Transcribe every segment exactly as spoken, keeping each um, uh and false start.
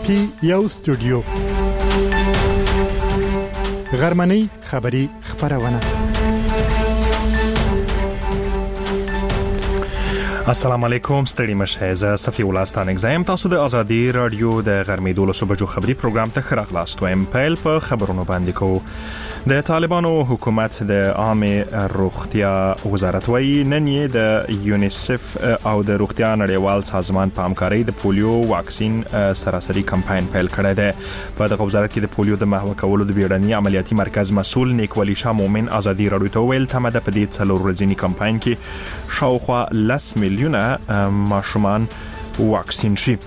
پی یو سټوډیو غرمنۍ خبری خبرونه. السلام علیکم، ستړي مشه. زه صفی الله ستانک زایم. تاسو د ازادي رادیو د غرمې دولسو بجو خبری پروګرام ته ښه راغلاست. وایم پیل په خبرونو باندې کوو. د طالبانو حکومت د عامه روغتیا وزارت وایي نن یې د یونیسف او د روغتیا نړیوال سازمان په همکارۍ د پولیو واکسین سراسري کمپاین پیل کړی دی. په دغه وزارت کې د پولیو د محو کولو د بیړني عملیاتي مرکز مسؤل نیکولي شاه مومن ازادي رادیو ته ویل تمه ده په دې څلور ورځني کمپاین کې شاوخوا لس میلیونه ماشومان واکسین شي.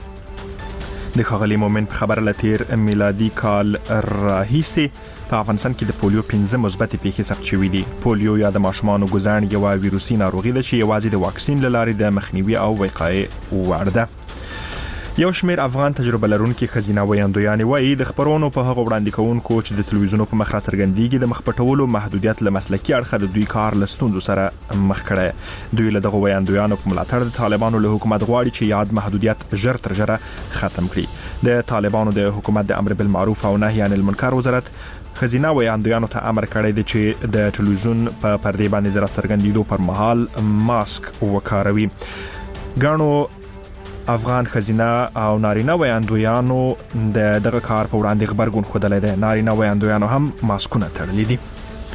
د ښاغلي مومن په خبره لتیر میلادي کال راهیسي په افغانستان کې د پولیو پنځه مثبتې پیښې ثبت شوې دي. پولیو یا د ماشومانو ګوزڼ یو ویروسي ناروغي ده چې یوازې د واکسین له لارې د مخنیوي او وقایې وړ ده. یو شمیر افغان تجربه لرونکي ښځینه ویاندویانې وایي د خبرونو په هغه وړاندې کوونکو چې د تلویزیونونو په مخ راڅرګندېږي د مخ پټولو محدودیت له مسلکي اړخه د دوی کار له ستونزو سره مخ کړی. دوی له دغه ویاندویانو په ملاتړ د طالبانو له حکومت غواړي چې یاد محدودیت ژر تر ژره ختم کړي. د طالبانو د حکومت د امر بالمعروف او نهي عن المنکر وزارت خزینه ویاندویانو ته امر کړی دی چې د ټلویزیون په پردې باندې د راڅرګندېدو پر مهال ماسک وکاروي. ګڼو افغان خزینه او نارینه ویاندویانو د دغه کار په وړاندې غبرګون ښودلی دی. نارینه ویاندویانو هم ماسکونه تړلي دي.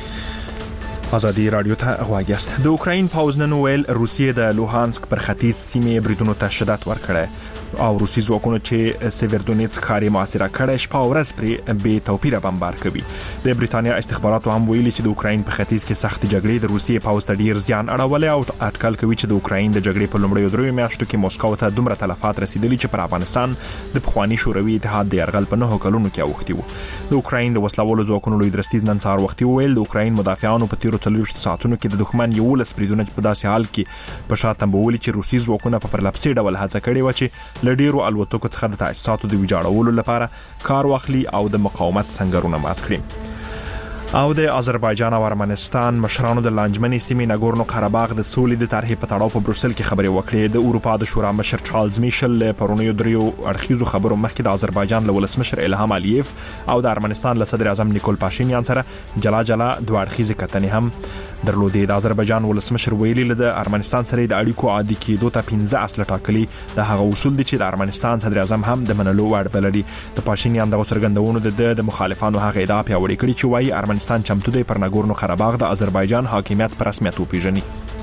ازادي رادیو ته غواړئ یاست. د اوکراین پوځ نن ویل روسیې د لوهانسک پر ختیځ سیمې بریدونو ته شدت ورکړی او روسي ځواکونو چې سیویرودونیتسک ښار یې محاصره کړی شپه او ورځ پرې بې توپیره بمبار کوي. د بریتانیا استخباراتو هم ویلي چې د اوکراین په ختیځ کې سختې جګړې د روسیې پوځ ته ډیر زیان اړولی او اټکل کوي چې د اوکراین د جګړې په لومړیو دریو میاشتو کې موسکو ته دومره تلفات رسیدلي چې پر افغانستان د پخواني شوروي اتحاد د یرغل په نهو کلونو کې اوښتي وو. د اوکراین د وسلوالو ځواکونو لوی درستیز نن سهار وختي وویل د اوکراین مدافعانو په تیرو څلوېښتو ساعتونو کې د دښمن یولس بریدونه په داسې حال کې په شا تنبولي چې روسي ځواکونه په پرلپسې ډول هڅه کړې وه چې له ډیرو الوتکو څخه د تاسیساتو د ویجاړولو لپاره کار واخلي او د مقاومت سنگرونه مات کړي. او د آذربایجان او ارمنستان مشرانو د لانجمنې سیمې ناګورنو قرهباغ د سولې د طرحې په تړاو په بروسل کې خبرې وکړې. د اروپا د شورا مشر چارلز میشل له پرونیو دریو اړخیزو خبرو مخکې د آذربایجان له ولسمشر الهام الیف او د ارمنستان له صدر اعظم نیکول پاشینیان سره جلا جلا دوه اړخیزې کتنې هم درلودې. د آذربایجان ولسمشر ویلي له د ارمنستان سره د اړیکو عادي کېدو ته پنځه اصل ټاکلي د هغه اصول دي چې د ارمنستان صدر اعظم هم د منلو وړ بللي. د پاشینیان دغه څرګندونو د د مخالفانو هغه ادعا پیاوړې کړې چې وايي ارمنستان چمتو دی پر ناګورنو قرهباغ د آذربایجان حاکمیت په رسمیت وپیژني.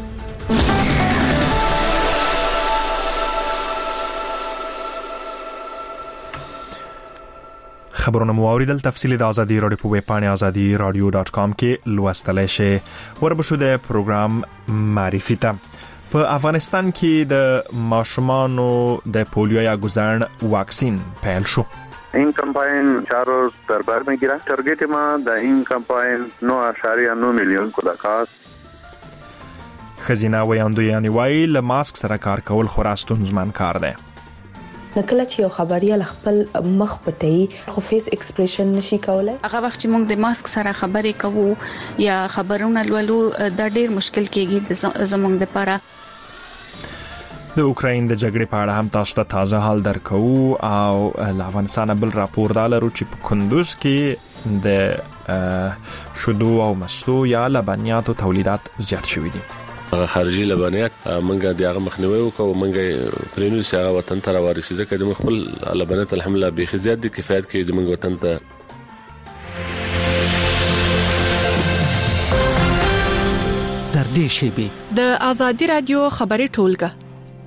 خبرونه مو اوریدل. تفصیل د ازادي رادیو په ویب پاڼه ازادي رادیو ډاټ کام کې لوستلای شئ. وربشو د پروګرام معرفي ته. په افغانستان کې د ماشومانو د پولیو یا ګوزڼ واکسین پیل شو. این کمپاین چار روز در بر میگیره. تارگت ما در این کمپاین نه اشاریه نه میلیون کودکان. خزینه ویاندویانې وایي له ماسک سره کار کول خورا ستونزمن کار دی. نکله چې یو خبريال خپل مخ پټي خو فیس ایکسپریشن نشي کولای. هغه وخت چې موږ د ماسک سره خبرې کوو یا خبرونه لولو دا ډیر مشکل کېږي زموږ لپاره. د اوکراین د جګړې په اړه هم تاسو ته تازه حال درکوو او له افغانستان بل راپور دا لرو چې په کندوز کې د شودو او مستو یا لبنیاتو تولیدات زیات شوي دي. هغه خارجي لبنیات منګه د هغه مخنیوي وکړو منګه پرینو چې هغه وطن ته راوړي ځکه د خپل لبنیات الحمدلله به زیات دي کفایت کوي د منګه وطن ته. در دې شی د ازادي رادیو خبري ټولګه.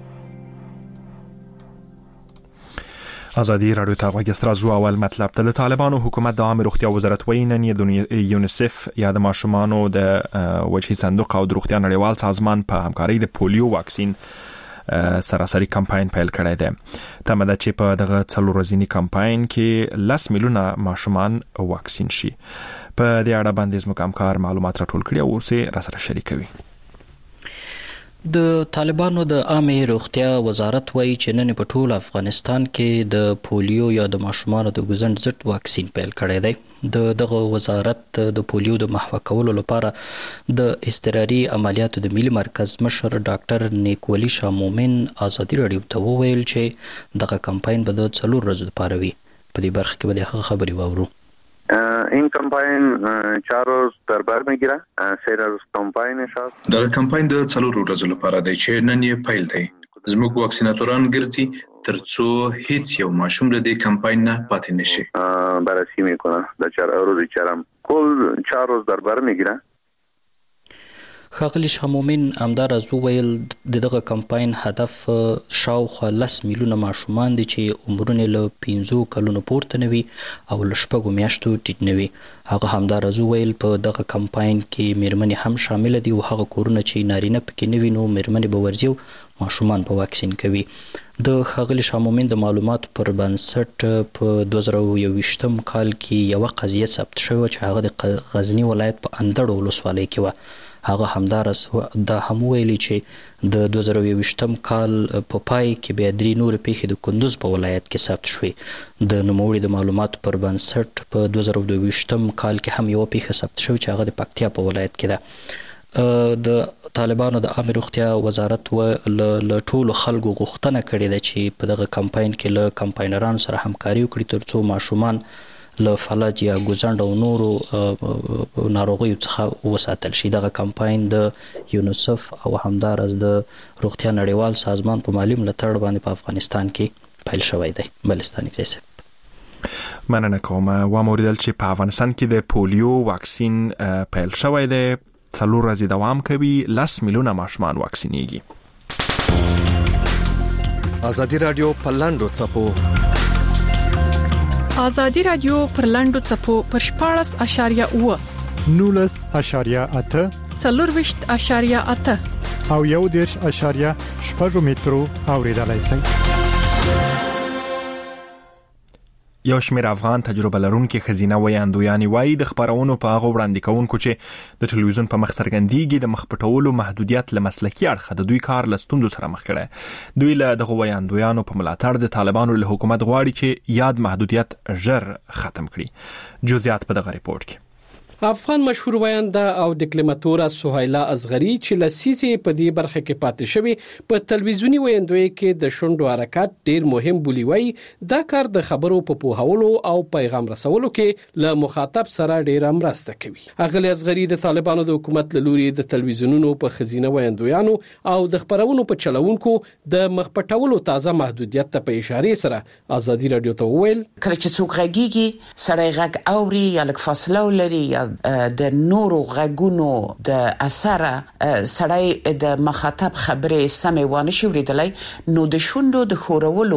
ازادي رادیو ته غوږ استرازو اول مطلب ته. د طالبانو حکومت د عامه روغتیا وزارت وایي نن یې د یونیسف یا د ماشومانو د وجهي صندوق او د روغتیا نړیوال سازمان په همکارۍ د پولیو واکسین سراسري کمپاین پیل کړی دی. تمه ده چې په دغه څلور ورځني کمپاین کې لس میلیونه ماشومان واکسین شي. په دې اړه باندې زموږ همکار معلومات راټول کړي او ورسره راسره شریکوي. د طالبانو د عامه روغتیا وزارت وایي چې نن په ټول افغانستان کې د پولیو یا د ماشومانو د ګوزڼ ضد واکسین پیل کړی دی. د دغه وزارت د پولیو د محو کولو لپاره د اضطراري عملیاتو د ملي مرکز مشر ډاکټر نیکولي شاه مومن ازادي رادیو ته وویل چې دغه کمپاین به د څلور ورځې لپاره وي. په دې برخه کې به د خبري واورو. این کمپاین چهار روز در بر میگیره. سه روز کمپاین شد. دا کمپاین د څلورو ورځو لپاره دی چې نن یې پیل دی. زموږ واکسیناتوران ګرځي ترڅو هیڅ یو ماشوم له دې کمپاین نه پاتې نشي. بررسی میکنه. در چهار روز چهارم کل چهار روز در بر میگیره. ښاغلي شاه مومن همداراز وویل د دغه کمپاین هدف شاوخوا لس میلیونه ماشومان دي چې عمرونه له پنځو کلونو پورته نه وي او له شپږو میاشتو ټیټ نه وي. هغه همداراز وویل په دغه کمپاین کې میرمنې هم شامل دي او هغه کورونه چې نارینه پکې نه وي نو میرمنې به ورځي او ماشومان په واکسین کوي. د ښاغلي شاه مومن د معلوماتو پر بنسټ په دوه زره یوویشتم کال کې یوه قضیه ثبت شوې چې هغه د غزني ولایت په اندړ ولسوالۍ کې وه. هغه همداراز دا هم ویلي چې د دوه زره یوویشتم کال په پای کې بیا درې نورې پیښې د کندوز په ولایت کې ثبت شوې. د نوموړي د معلوماتو پر بنسټ په دوه زره یوویشتم کال کې هم یوه پیښه ثبت شوې چې هغه د پکتیا په ولایت کې ده. د طالبانو د عامه روغتیا وزارت له ټولو خلکو غوښتنه کړې ده چې په دغه کمپاین کې له کمپاینرانو سره همکاري وکړي ترڅو ماشومان له فلج یا ګوزنډ او نورو ناروغیو څخه وساتل شي. دغه کمپاین د یونیسف او همداراز د روغتیا نړیوال سازمان په مالي ملاتړ باندې په افغانستان کې پیل شوی دی. بلستاني ځای مننه کوم. واوریدل چې په افغانستان کې د پولیو واکسین پیل شوی دی. څلور ورځې دوام کوي. لس میلیونه ماشومان واکسینېږي. ازادي رادیو په لاندو څپو ازادي رادیو پر لاندو څپو پر شپاړس اشاریه اوه نولس اشاریه اته څلورویشت اشاریه اته او یو دېرش اشاریه شپږ مترو اوریدلای شئ. یو شمېر افغان تجربه لرونکي ښځینه ویاندویانې وایي د خپرونو په هغو وړاندې کوونکو چې د ټلویزیون په مخ څرګندېږي د مخ پټولو محدودیت له مسلکي اړخه د دوی کار له ستونزو سره مخ کړی. دوی له دغو ویاندویانو په ملاتړ د طالبانو له حکومت غواړي چې یاد محدودیت ژر ختم کړي. جزئیات په دغه ریپورت کې. افغان مشهور وینده او ډیپلوماټوره سهیلا ازغری چې لسیزې په دې برخه کې پاتې شوی په تلویزیونی ویندوی کې د شونډو حرکت ډیر مهم بولی وای. دا کار د خبرو په پوهولو او پیغام رسولو کې له مخاطب سره ډیر مرسته کوي. اغلی ازغری د طالبانو د حکومت له لوري د تلویزیونونو په خزینه ویندویانو او د خبرونو په چلوونکو د مخپټولو تازه محدودیت ته په اشاره سره ازادي رادیو ته وویل کله چې څوک غږیږي سړی غږ اوري یا لک فاصله ولري یا د نورو غږونو د اثر سړی د مخاطب خبرې سمې وانه شي ورېدلای نو د شوندو د خورولو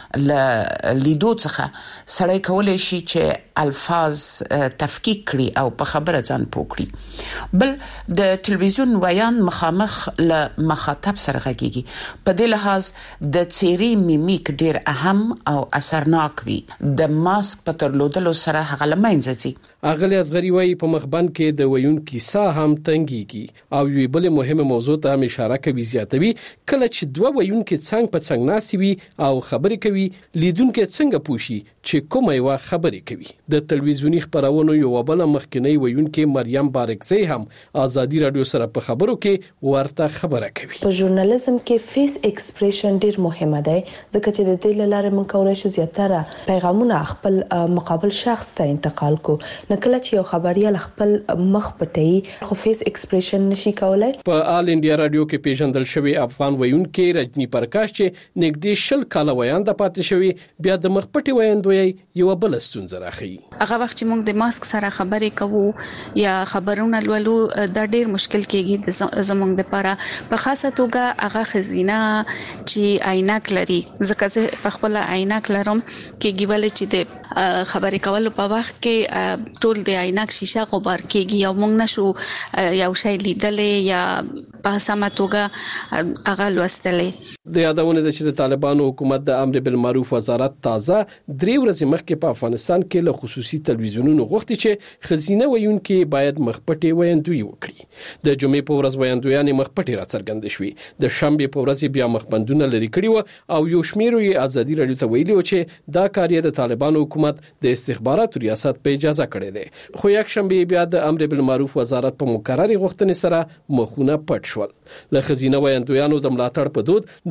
ل لیدو څخه سړی کولای شي چې الفاظ تفکیک کړي او په خبره ځان پوکړي. بل د تلویزیون ویان مخامخ له مخاطب سره غږیږي. په دې لحاظ د څیرې میمیک ډیر اهم او اثرناک وي. د ماسک په ترلودلو سره هغه لمنځه ځي. اغلی ازغری وایي په مخبند کې د ویون کیسه هم تنګيږي او یو بل مهمه موضوع ته هم اشاره کوي زیاتوي. کله چې دوه ویون کې څنګه په څنګه ناسي وي او خبرې کوي لیدونکو څنګه پوښي چې کومه یو خبرې کوي. د تلویزیونی خبرونو یو بل مخکنی ویون کې مریم بارکزی هم ازادي رادیو سره په خبرو کې ورته خبره کوي. په ژورنالیزم کې فیس ایکسپریشن ډیر مهمه دی ځکه چې د دې لپاره موږ کولای شو زیاتره پیغامونه خپل مقابل شخص ته انتقال کو. کله چې یو خبريال خپل مخ پټي خو فیس ایکسپریشن نشي کولای. په آل انډیا رادیو کې پیژندل شوی افغان ویونکي رجنی پرکاش چې نږدې شل کاله ویانده پاتې شوی بیا د مخ پټي ویاندوی یو بل ستونزه راخی. هغه وخت چې موږ د ماسک سره خبرې کوو یا خبرونه لولو دا ډیر مشکل کېږي زموږ لپاره په خاصه توګه هغه خزینه چې عینک لري ځکه چې په خپل عینک لرم کېږي ولې چې د خبرې کولو په وخت کې ټول د عینک شیشه غبار کېږي او موږ نشو یو شی لیدلې یا په سمه توګه هغه لوستلې. د یادونه ده چې د طالبانو حکومت د امر بالمعروف وزارت تازه درې ورځې مخکې په افغانستان کې له خصوصي تلویزیونونو غوښتي چې خزینه ویونکي باید مخپټي ویاندوی وکړي. د جمعې په ورځ ویاندویانې مخپټي را څرګند شوي. د شنبه په ورځ بیا مخبندونه لري کړي وو او یو شمیر یې ازادي رادیو ته ویلي و چې دا کار یې د طالبانو حکومت د استخباراتو ریاست په اجازه کړی دی. خو یک شنبه بیا د امر بالمعروف وزارت په مقرري غوښتنې سره مخونه پټ شول. له خزینه ویاندویانو د ملاتړ په دود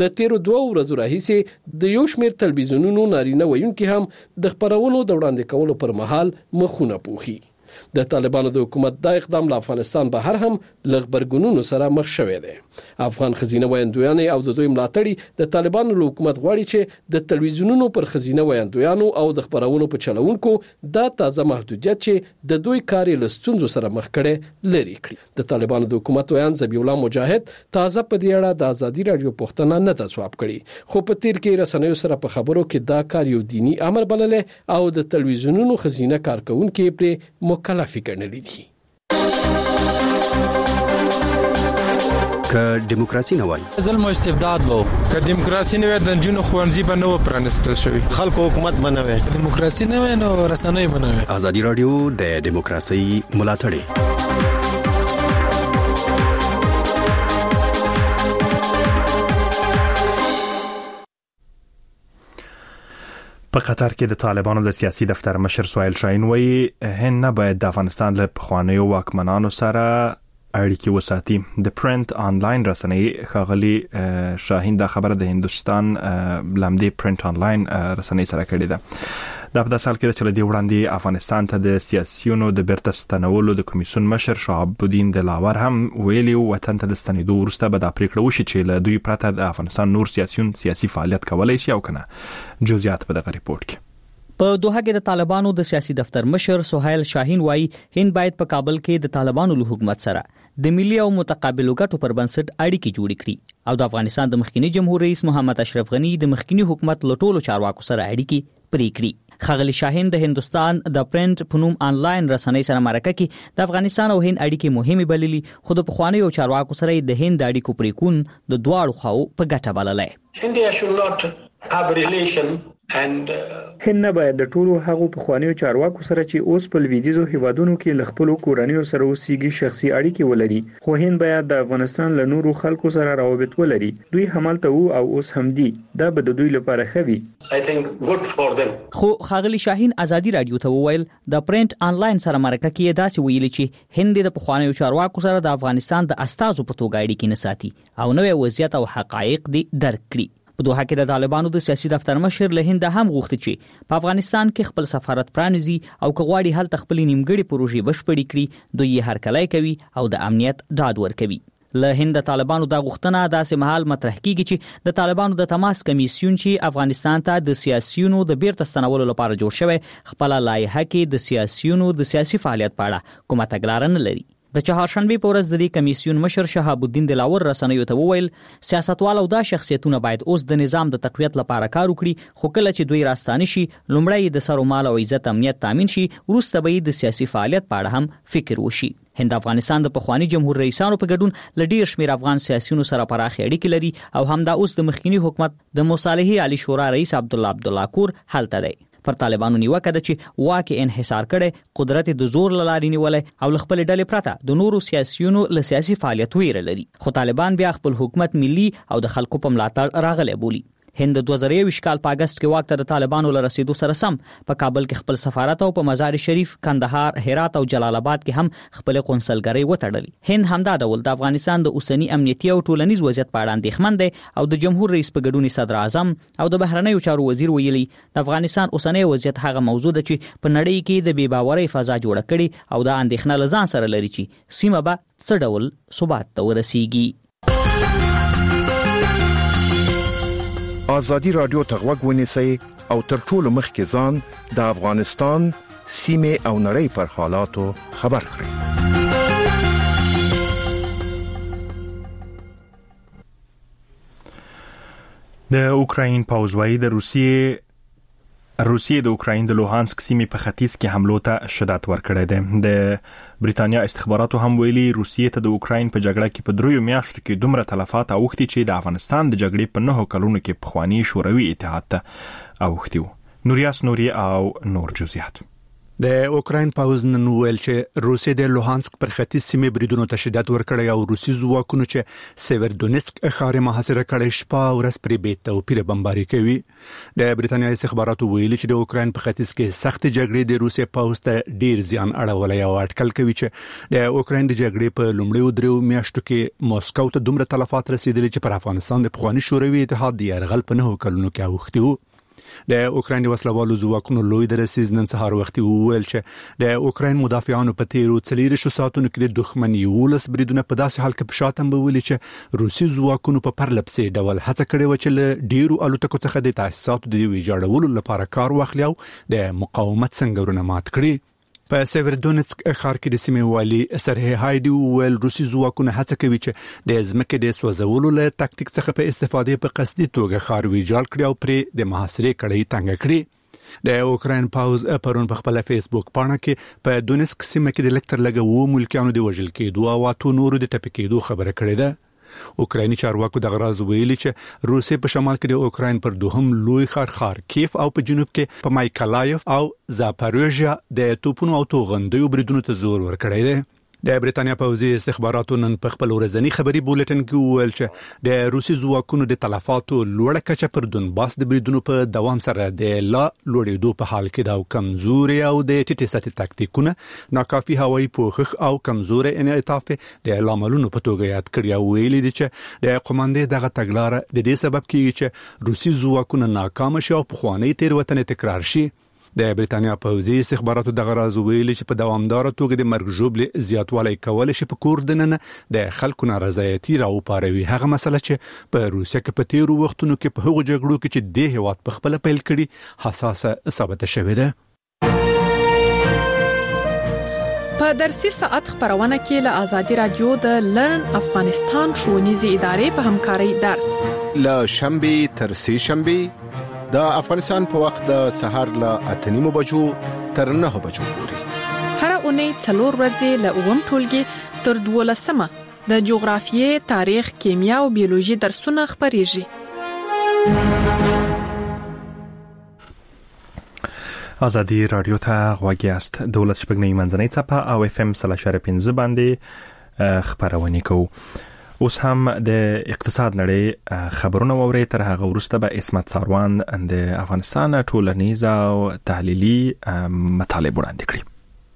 د تیرو دوه ورځو راهیسې د یو شمېر تلویزیونونو نارینه ویونکي هم د خبرونو د وړاندې کولو پر مهال مخونه پوښي. د طالبانو د حکومت دا اقدام له افغانستان بهر هم له غبرګونونو سره مخ شوی دی. افغان خزینه ویاندویان او د دوی ملاتړي د طالبانو له حکومت غواړي چې د تلویزیونونو پر خزینه ویاندویانو او د خبرونو په چلونکو دا تازه محدودیت چې د دوی کار له ستونزو سره مخ کړي لري کړي. د طالبانو د حکومت ویان ذبیح الله مجاهد تازه په دې اړه د ازادي رادیو پوښتنه نه ده ځواب کړي، خو په تیر کې رسنیو سره په خبرو کې دا کار یو دینی امر بللې او د تلویزیونونو خزینه کارکونکو پر مکلف ګڼلي دي. که دیموکراسي نه وای ظلم او استبداد وو، که دیموکراسي نه وای د نجونو ښوونځي به نه و پرانستل شوی، خلکو حکومت به نه وای، دیموکراسي نه وای نو رسنۍ به نه وای. ازادي رادیو د دیموکراسي ملاتړی په قطر کې د طالبانو د سیاسي دفتر مشر سهیل شاهین وایي هند نه باید د افغانستان له پخوانیو واکمنانو سره اړیکې وساتي. د پرنٹ آنلاین رسنۍ ښاغلي شاهین دا خبره د هندستان لمدې پرنٹ آنلاین رسنۍ سره کړې ده. دا په داسې حال کې چې د وړاندې افغانستان ته د سیاسيونو د بیرته ستنولو د کمیسیون مشر شهاب الدین دلاور هم ویلي وطن ته د ستنېدو وروسته به دا پریکړه وشي چې له دوی پرته د افغانستان نور سیاسيون سیاسي فعالیت کولای شي او کنه. جزئیات په دغه ریپورت کې. په دوحه کې د طالبانو د سیاسي دفتر مشر سهیل شاهین وایي هند باید په کابل کې د طالبانو له حکومت سره د ملي او متقابلو ګټو پر بنسټ اړیکې جوړې کړي او د افغانستان د مخکنی جمهور رئیس محمد اشرف غنی د مخکنی حکومت له ټولو چارواکو سره اړیکې پرې کړي. ښاغلي شاهین د هندستان د پرنٹ پنوم آنلاین رسنۍ سره مرکه کې د افغانستان او هند اړیکې مهمه بللي، خو د پخوانیو چارواکو سره د هند اړیکو پرې کون د دواړو خواو په ګټه بللای. India should not have a relation and هند نه باید د ټولو هغو پخوانیو چارواکو سره چې اوس په لویدیځو هیوادونو کې له خپلو کورنیو سره اوسېږي شخصي اړیکې ولري، خو هند باید د افغانستان له نورو خلکو سره روابط ولري. دوی همالته وو او اوس هم دي، دا به د دوی لپاره ښه وي. I think good for them. خو ښاغلي شاهین ازادي رادیو ته وویل د پرنٹ آنلاین سره مرکه کې داسې ویلي چې هند د پخوانیو چارواکو سره د افغانستان د استازو په توګه اړیکې نه ساتي او نوې وضعیت او حقایق دي درک کړي. په دوحه کې د طالبانو د سیاسي دفتر مشر له هند هم غوښتي چې په افغانستان کې خپل سفارت پرانیزي او کغواړي هلته خپل نیمګړي پروژې بشپړې کړي، دوی یې هرکلی کوي او د امنیت ډاډ ورکوي. له هند د طالبانو د غوښتنه داسې مهال مطرح کیږي چې د طالبانو د تماس کمیسیون چې افغانستان ته د سیاسيونو د بیرته ستنولو لپاره جوړ شوی خپل لایحه کې د سیاسيونو د سیاسي فعالیت په اړه کومه تګلاره نه لري. د چهارشنبه په ورځ د دې کمیسیون مشر شهاب الدین دلاور رسنیو ته وویل سیاستوال او دا شخصیتونه باید اوس د نظام د تقویت لپاره کار وکړي، خو کله چې دوی راستانه شي لومړی د سر او مال او عزت امنیت تامین شي، وروسته به د سیاسي فعالیت په اړه هم فکر وشي. هند افغانستان د پخوانی جمهور رئیسانو په ګډون لډیر شمیر افغان سیاسيونو سره پراخ اړیکې لري او همدا اوس د مخکنی حکومت د مصالحې علي شورا رئیس عبد الله عبدالله کور هلته دی. پر طالبانو نیوکه ده چې واکه انحصار کړي، قدرت د زور لاري نیولې او خپل ډلې پرته د نورو سیاسيونو له سیاسي فعالیت ویره لري، خو طالبان بیا خپل حکومت ملي او د خلکو په ملاتړ راغلي بولي. هند د دوه زره یو کال په اگست کې واک ته د طالبانو له رسیدو سره سم په کابل کې خپل سفارت او په مزار شریف، کندهار، هرات او جلال آباد کې هم خپل قونسلګرۍ وتړلې. هند همدا ډول د افغانستان د اوسنی امنیتي او ټولنیز وضعیت په اړه اندېښمن دی او د جمهور رئیس په ګډون صدر اعظم او د بهرنیو چارو وزیر ویلي د افغانستان اوسنی وضعیت هغه موضوع ده چې په نړۍ کې د بې باورۍ فضا جوړه کړي او د اندېښنه لزان سره لري چې سیمه به څه ډول ثبات ته ورسیږي. ازادي رادیو ته غوږ ونیسئ او تر ټولو مخکې ځان د افغانستان سیمه او نړۍ پر حالاتو خبر کړئ. د اوکراین پوځ وايي د روسیې روسیې د اوکراین د لوهانسک سیمې په ختیځ کې حملو ته شدت ورکړی دی. د بریتانیا استخباراتو هم ویلي روسیې ته د اوکراین په جګړه کې په دریو میاشتو کې دومره تلفات اوښتي چې د افغانستان د جګړې په نهو کلونو کې پخوانی شوروي اتحاد ته اوښتي وو. نوریاس نوري او نور جزئیات. د اوکراین پاوز نن ویل چې روسیه د لوهانسک پر ختیځ سیمې بریدونو ته شدت ورکړی او روسي ځواکونو چې سیورودونیتسک ښار محاصره کړی شپه او ورځ پرې بې توپیره بمباري کوي. د بریټانیا استخباراتو ویلي چې د اوکراین په ختیځ کې سخت جګړې د روسیې پاوز ته ډیر زیان اړولی او اټکل کوي چې د اوکراین د جګړې په لومړیو دریو میاشتو کې موسکو ته دومره تلفات رسیدلي چې پر افغانستان د پخواني شوروي اتحاد د یرغل په نهو کلونو کې اوښتي وو. د اوکراین وسلوالو ځواکونو لوی درسیز نن سهار وختي وویل چې د اوکراین مدافعانو په تیرو څلورو ساعتونو کې د دښمن یولس بریدونه په داسې حال کې په شاتم بولی چې روسي ځواکونو په پرلپسې ډول هڅه کړې و چې له ډیرو الوتکو څخه د تاسیساتو د ویجاړولو لپاره کار واخلي او د مقاومت څنګهونه مات کړي. په سیورودونیتسک ښار کې د سیمې والي سرهی هایدي ویل روسي ځواکونه هڅه کوي چې د ځمکې د سوځولو له تاکتیک څخه په استفادې په قصدي توګه ښار ویجاړ کړي او پرې د محاصرې کړۍ تنګ کړي. د اوکراین پاوز پرون په خپل فیسبوک پاڼه کې په دونیسک سیمه کې د لکتر لګو وو ملکیانو د وژل کېدو او اتو نورو د ټپي کېدو خبره کړې ده. اوکرایني چارواکو د غراز ویلي چې روسي په شمال کې د اوکراین پر دوهم لوی ښار خارکیف او په جنوب کې په مایکلایف او زاپاروژیا د توپونو او توغندیو بریدونو ته زور ورکړی دی. د بریټانیا پوځي استخباراتو نن په خپل ورځنی خبري بولټن کې وویل چې د روسي ځواکونو د تلفاتو لوړه کچه پر دونباس د بریدونو په دوام سره د لا لوړېدو په حال کې دا کمزوري او د ټیټې سطحې تاکتیکونه ناکافي هوایي پوښښ او کمزوري انعطاف د لاملونو په توګه یاد کړی او ویلي دي چې د قوماندې دغه تګلارې د دې سبب کیږي چې روسي ځواکونه ناکام شي او پخوانی تیروتنې تکرار شي. د بریټانیا پوځي استخباراتو د غراز ویلي چې په دوامدار توګه د مرګ ژوبل زیاتوالی کول شي په کور دننه د خلکو نارضایتي راوپاروي. هغه مسله چې په روسیه کې په تیرو وختونو کې په هغو جګړو کې چې د هیواد په خپل پیل کړي حساسه ثابت شوې ده. په درسي ساعت خبرونه کې له آزادي رادیو د لرن افغانستان ښوونیزې ادارې په همکارۍ درس له شنبه تر سه شنبه د افغانستان په وخت د سهار له اته نیمو بجو تر نهه بجو پورې هر اونۍ څلور ورځې له اووم ټولګي تر دولسمه د جغرافیې، تاریخ، کیمیا او بیولوژي درسونه خبريږي. آزادی رادیو ته غوږی است. دولت شپږنۍ منځنۍ څپه او اف ام صفر اشاریه پنځه باندې خبرونه کوي. اوس هم د اقتصاد نړۍ خبرونه ووري. تر هغه وروسته به اسمت ساروان د افغانستان ټولنیز او تحلیلي مطالب وړاندې کړي.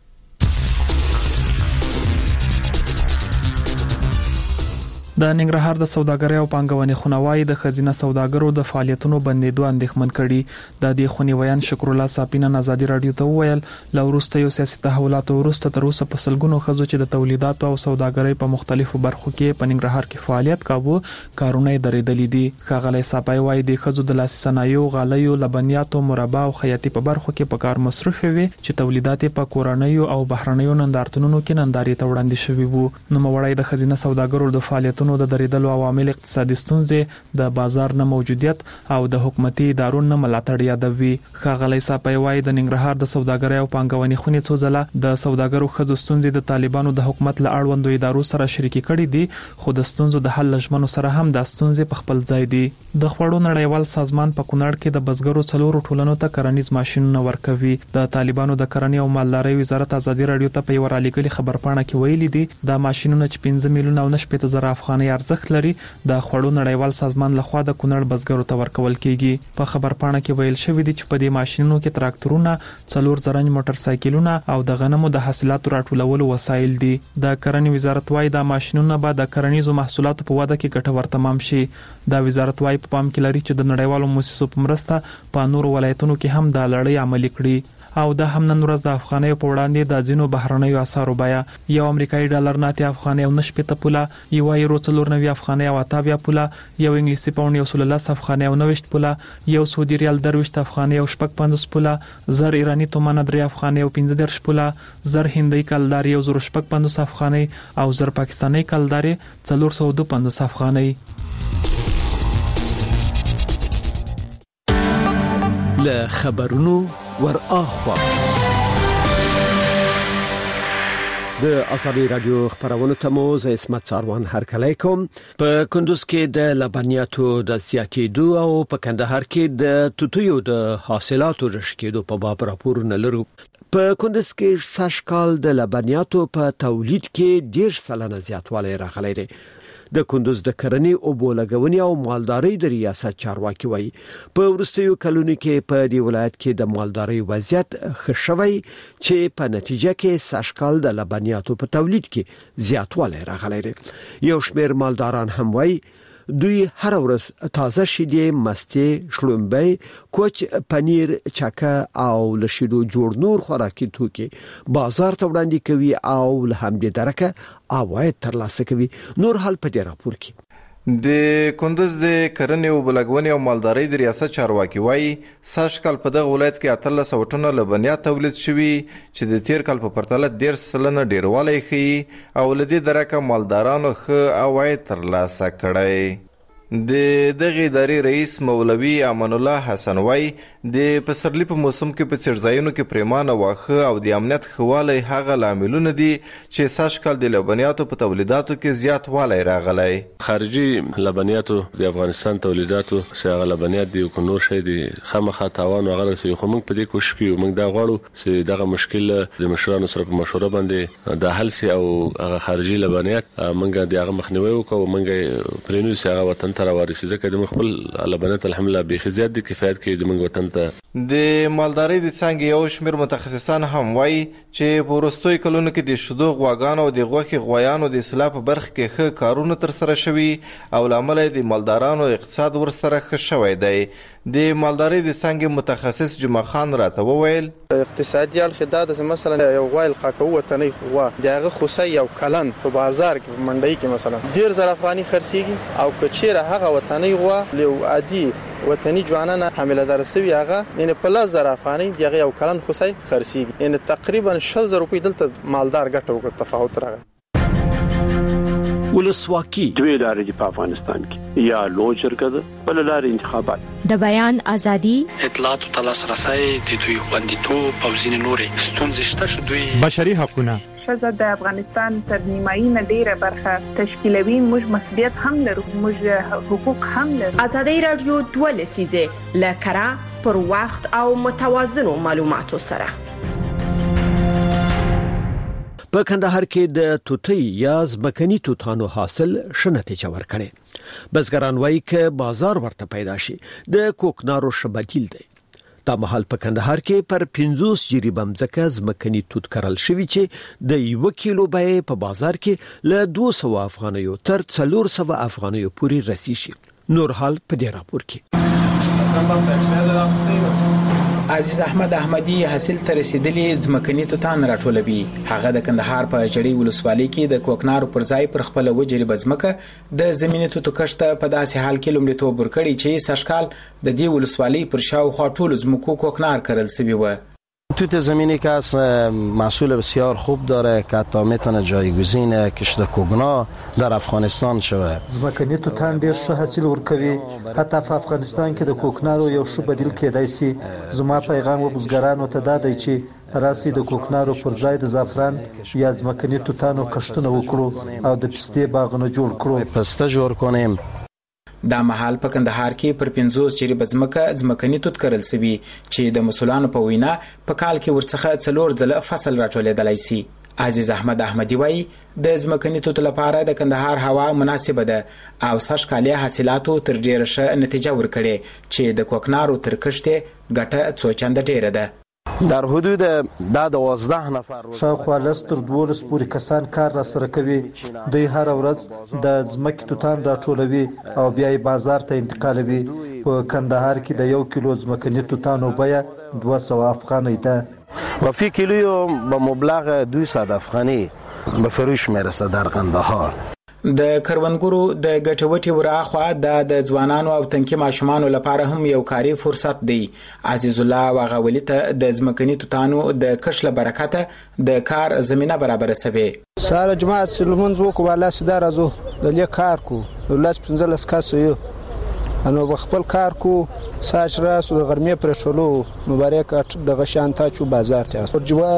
د ننګرهار د سوداګرۍ او پانګونې خونوای د خزینه سوداګرو د فعالیتونو بندیدو اندېښمن کړي. د دې خونی ویان شکر الله صاحبین آزادي رادیو ته ویل لورسته یو سیاسي تحولات ورسته تر اوسه په سلګونو خزو چې د تولیداتو او سوداګرۍ په مختلفو برخو کې په ننګرهار کې فعالیت کاوه کارونه درېدلې دي. خغلی صاحب وایي د خزو د لاس صنایع، غالیو، لبنیاتو، مربا او خیاطي په برخو کې په کار مصرف وي چې تولیدات په کورنیو او بهرنیو نندارتونونو کې ننداري ته وړاندې شوي وو. نو موړی د خزینه سوداګرو د فعالیتونو د درېدلو عوامل اقتصادي ستونزې، د بازار نه موجودیت او د حکومتي ادارو نه ملاتړ یادوي. خغلی صاحب وایي د ننګرهار د سوداګرۍ او پانګونې خونې څو ځله د سوداګرو خزو ستونزې د طالبانو د حکومت له اړوندو ادارو سره شریکي کړې دي، خو د ستونزو د حل لژمنو سره هم د ستونزې په خپل ځای دي. د خوړو نړیوال سازمان په کونړ کې د بزګرو څلورو ټولنو ته کرنیز ماشينونه ورکوي. د طالبانو د کرنې او مالدارۍ وزارت آزادي رادیو ته په یو رالیکلي خبرپاڼه کې ویلي دي د ماشينونو چې پنځه میلیونه او نشپېته زره افغانۍ ارزښت لري د خوړو نړیوال سازمان لخوا د کونړ بزګرو ته ورکول کیږي. په خبرپاڼه کې ویل شوی دی چې په دې ماشينونو کې تراکټورونه، څلور زرنج موټر سایکلونه او د غنمو د حاصلاتو راټولولو وسایل دي. د کرنې وزارت وايي د ماشينونو به د کرنیزو محصولاتو په وده کې ګټور تمام شي. د وزارت وايي په پام کې لري چې د نړیوالو مؤسسو په مرسته په نور ولایتونو کې هم د لړۍ عملي کړي. او د هم نن ورځ د افغانۍ په وړاندې د ځینو بهرنیو اسعارو بیه یو امریکایي ډالر نه ته افغانۍ او نشپېته پوله، یو یورو څلور نوي افغانۍ او اتاویا پوله، یو انګلیسي پاوند یو سل لس افغانۍ او نوشت پوله، یو سعودي ریال درويشت افغانۍ او شپږ پنځوس پوله، زر ایرانی تومان درې افغانۍ او پنځه دېرش پوله، زر هندۍ کلدار یو زر شپږ پنځوس افغانۍ او زر پاکستاني کلدار څلور سوه دوه پنځوس افغانۍ. له خبرونو ور اخوا د آزادي رادیو خبرونه ته مو زه اسمت ساروان هرکلی کوم. په کندوز کې د لبنیاتو د زیاتېدو او په کندهار کې د توتیو د حاصلاتو رشکېدو په باب راپورونه لرو. په کندوز کې سږکال د لبنیاتو په تولید کې ډېر سلنه زیاتوالی راغلی دی. د کندوز د کرنې او بولګونې او مالدارۍ د ریاست چارواکي وایي په وروستیو کلونو کې په دې ولایت کې د مالدارۍ وضعیت ښه شوی چې په نتیجه کې سږکال د لبنیاتو په تولید کې زیاتوالی راغلی دی. یو شمېر مالداران هم وایي دوی هر ورځ تازه شیدې، مستې، شړومبۍ، کوچ، پنیر، چکه او لشیدو جوړ نور خوراکي توکي بازار ته وړاندې کوي او له همدې درکه عواید ترلاسه کوي. نور حال په دې راپور کې د کندوز د کرنې او بلګونې او مالدارۍ د ریاست چارواکي وایي سږکال په دغه ولایت کې اتلس سوه ټنه لبنیات تولید شوي چې د تیر کال په پرتله ډېر سلنه ډېروالی ښیي او له دې درکه مالدارانو ښه عواید ترلاسه کړی. د دغه ادارې رئیس مولوي امان الله حسن وای د پسرلی په موسم کې په چرځایونو کې پریمانه واخه او د امنیت خواله هغه لاملونه دي چې سږکال د لبنیاتو په تولیداتو کې زیات والی راغلی. خارجي لبنیاتو د افغانستان تولیداتو چې هغه لبنیات دي او نور شي دي خامخا تاوان او غلط سي خو موږ په دې کوشش کوو موږ دا غواړو چې دغه مشکل د مشرانو سره په مشوره باندې د حل سي او هغه خارجي لبنیات موږ د هغه مخنیوي وکړو. موږ پرینو سي هغه وطن ته راوړي ځکه د خپل لبنیات الحمدلله به خزيات د کفایت کې د موږ وطن ته. د مالدارۍ د څنګه یو شمېر متخصصان هم وایي چې په وروستیو کلونو کې د شیدو غواګانو او د غوښې غویانو د اصلاح په برخه کې ښه کارونه ترسره شوي او له امله د مالدارانو اقتصاد ورسره ښه شوی دی. د مالدارۍ د څنګه متخصص جمعه خان راته وویل اقتصادي الخداد مثلا یو غوایل قاکو وطني غوا دغه خوسي یو کلن په بازار کې منډي کې مثلا ډیر زر افغاني خرڅيږي او کچيره هغه وطني غوا له عادي وطني ځوانانه حامله درسوي هغه ان په لاس زر افغاني دغه یو کلن خوسي خرڅيږي ان تقریبا شل زر روپۍ دلته مالدار ګټه وکړ تفاوت راغی. ولسواکي دوی لارې په افغانستان کې یا لوجرګه ده بل لارې انتخابات د بیان ازادي اطلاعات او تلاسرسي د دوی خوندیتوب او ځینې نورې ستونزې شته چې دوی بشري حقوقونه ښځه د افغانستان تر نیمایي نه ډیره برخه تشکیلوي. موږ مسؤلیت هم لرو، موږ حقوق هم لرو. آزادي رادیو دوه لسیزه لکرا پر وخت او متوازنو معلوماتو سره. په کندهار کې د توتی یا ځمکني توتانو حاصل ښه نتیجه ورکړي. بزګران وایي چې بازار ورته پیدا شي د کوکنارو شبدیل دی. دا مهال په کندهار کې پر پنځوس جریبه مځکه ځمکني توت کرل شوی چې د یو کیلو بیه په بازار کې له دوه سوه افغانیو تر څلور سوه افغانیو پورې رسیږي. نور حال په دې راپور کې عزیز احمد احمدی حاصل ته رسیدلی ځمکني توتان راټولوي. هغه د کندهار په جړی ولسوالۍ کې د کوکنارو پر ځای پر خپل وجري بزمکه د زمینی توتو کښت په داسې حال کې لومړیتوب ورکړي چې سږکال د دې ولسوالۍ پر شاوخوا ټول ځمکو کوکنار کرل شوی و. توت زمینی که از محصول بسیار خوب داره که حتی میتونه جایگزین کشت کوگنا در افغانستان شود. ځمکني توتان ډیر ښه حاصل ورکوي. حتی په افغانستان کې د کوکنارو یو ښه بدیل کېدای شي. زما پیغام و بزګرانو ته دا دی چې راسي د کوکنارو پر ځای د زعفران یا ځمکني توتانو کښتونه وکړو او د پستې باغونه جوړ کړو. پسته جوړ کنیم. دا مهال په کندهار کې پر پنځوس جریبه ځمکه ځمکني توت کرل شوی چې د مسولانو په وینا په کال کې ورڅخه څلور ځله فصل راټولېدلای شي. عزیز احمد احمدی وایي د ځمکني توت لپاره د کندهار هوا مناسبه ده او سږکالي حاصلاتو تر ډیره ښه نتیجه ورکړي چې د کوکنارو تر کښت ګټه څو چنده ډیره ده. در حدود د دوازده نفر شاوخوا لس تر دولس پورې کسان کار را سره کوي. دوی هر ورځ د ځمکې توتان راټولوي او بیا یې بازار ته انتقالوي. په کندهار کې د یو کیلو ځمکني توتانو بیه دوه سوه افغانۍ ده. و فی کیلو به مبلغ دویست افغانی به فروش میرسه در قندهار. د کروندګرو د ګټوټي وراخوا د ځوانانو او تنکي ماشومانو لپاره هم یو کاری فرصت دی. عزیز الله واغولی ته د ځمکني توتانو د کښل برکته د کار زمينه برابر سوي. سال جماعت سلمونز وکړو الله سدار ازو د لیک کار کو لاس پنځلس کاسو یو انو بخپل کار کو ساج راس د غرمې پر شلو مبارک د غشان تا چو بازار ته جوا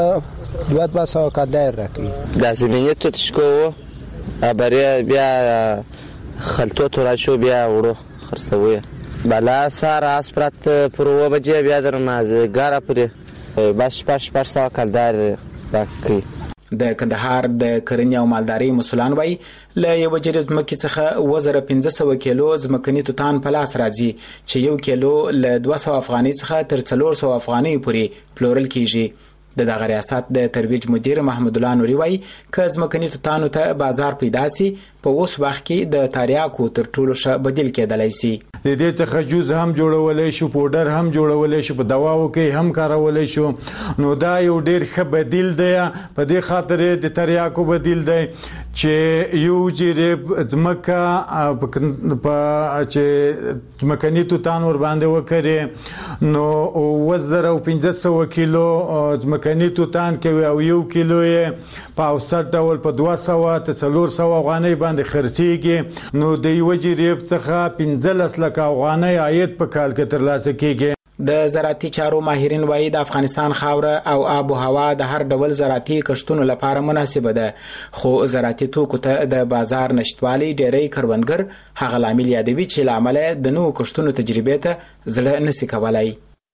دوه دوه سوه کالدار راکړي د زمینه ته تشکو ابریا بیا خلطو تر شو بیا وړو خرڅوي بلا سار اسپرات پرو بجې بیا درنازه ګاره پرې بس پښ پښ سوه کالدار راکړي. د کندهار د کرنې او مالدارۍ مسولان وای له یو جریز مکه څخه وزره پنځه سوه کیلو ځمکني توتان په لاس راځي چې یو کیلو له دوه سوه افغانۍ څخه تر څلور سوه افغانۍ پورې پلورل کیږي. د دغه ریاست د ترویج مدیر محمد الله نوري وای ک ځمکني توتانو ته بازار پیدا سي په اوس وخت کې د تریاکو تر ټولو ښه بدیل کېدلای سي. د دې څخه جوز هم جوړولای شو، پودر هم جوړولای شو، په دواو کې هم کارولای شو. نو دا یو ډیر ښه بدیل دی. په دې خاطر د تریاکو بدیل دی چې یو جریب ځمکه په چې ځمکني توتان ور باندې وکړي نو وزر او پنځه سوه کیلو ځمکني توتان کوي او یو کیلو یې په اوسط ډول په دوه سوه ته څلور سوه افغانۍ باندې خرڅېږي. نو د یو جریب څخه پنځلس لکه افغانۍ عاید په کال کې ترلاسه کیږي. د زراعتي چارو ماهرین وایي د افغانستان خاوره او آب و هوا د هر ډول زراعتي کښتونو لپاره مناسبه ده، خو زراعتي توکو ته د بازار نشټوالي ډېری کروندګر هغه لامل یادوي چې له امله د نوو کښتونو تجربې ته زړه نشي کولای.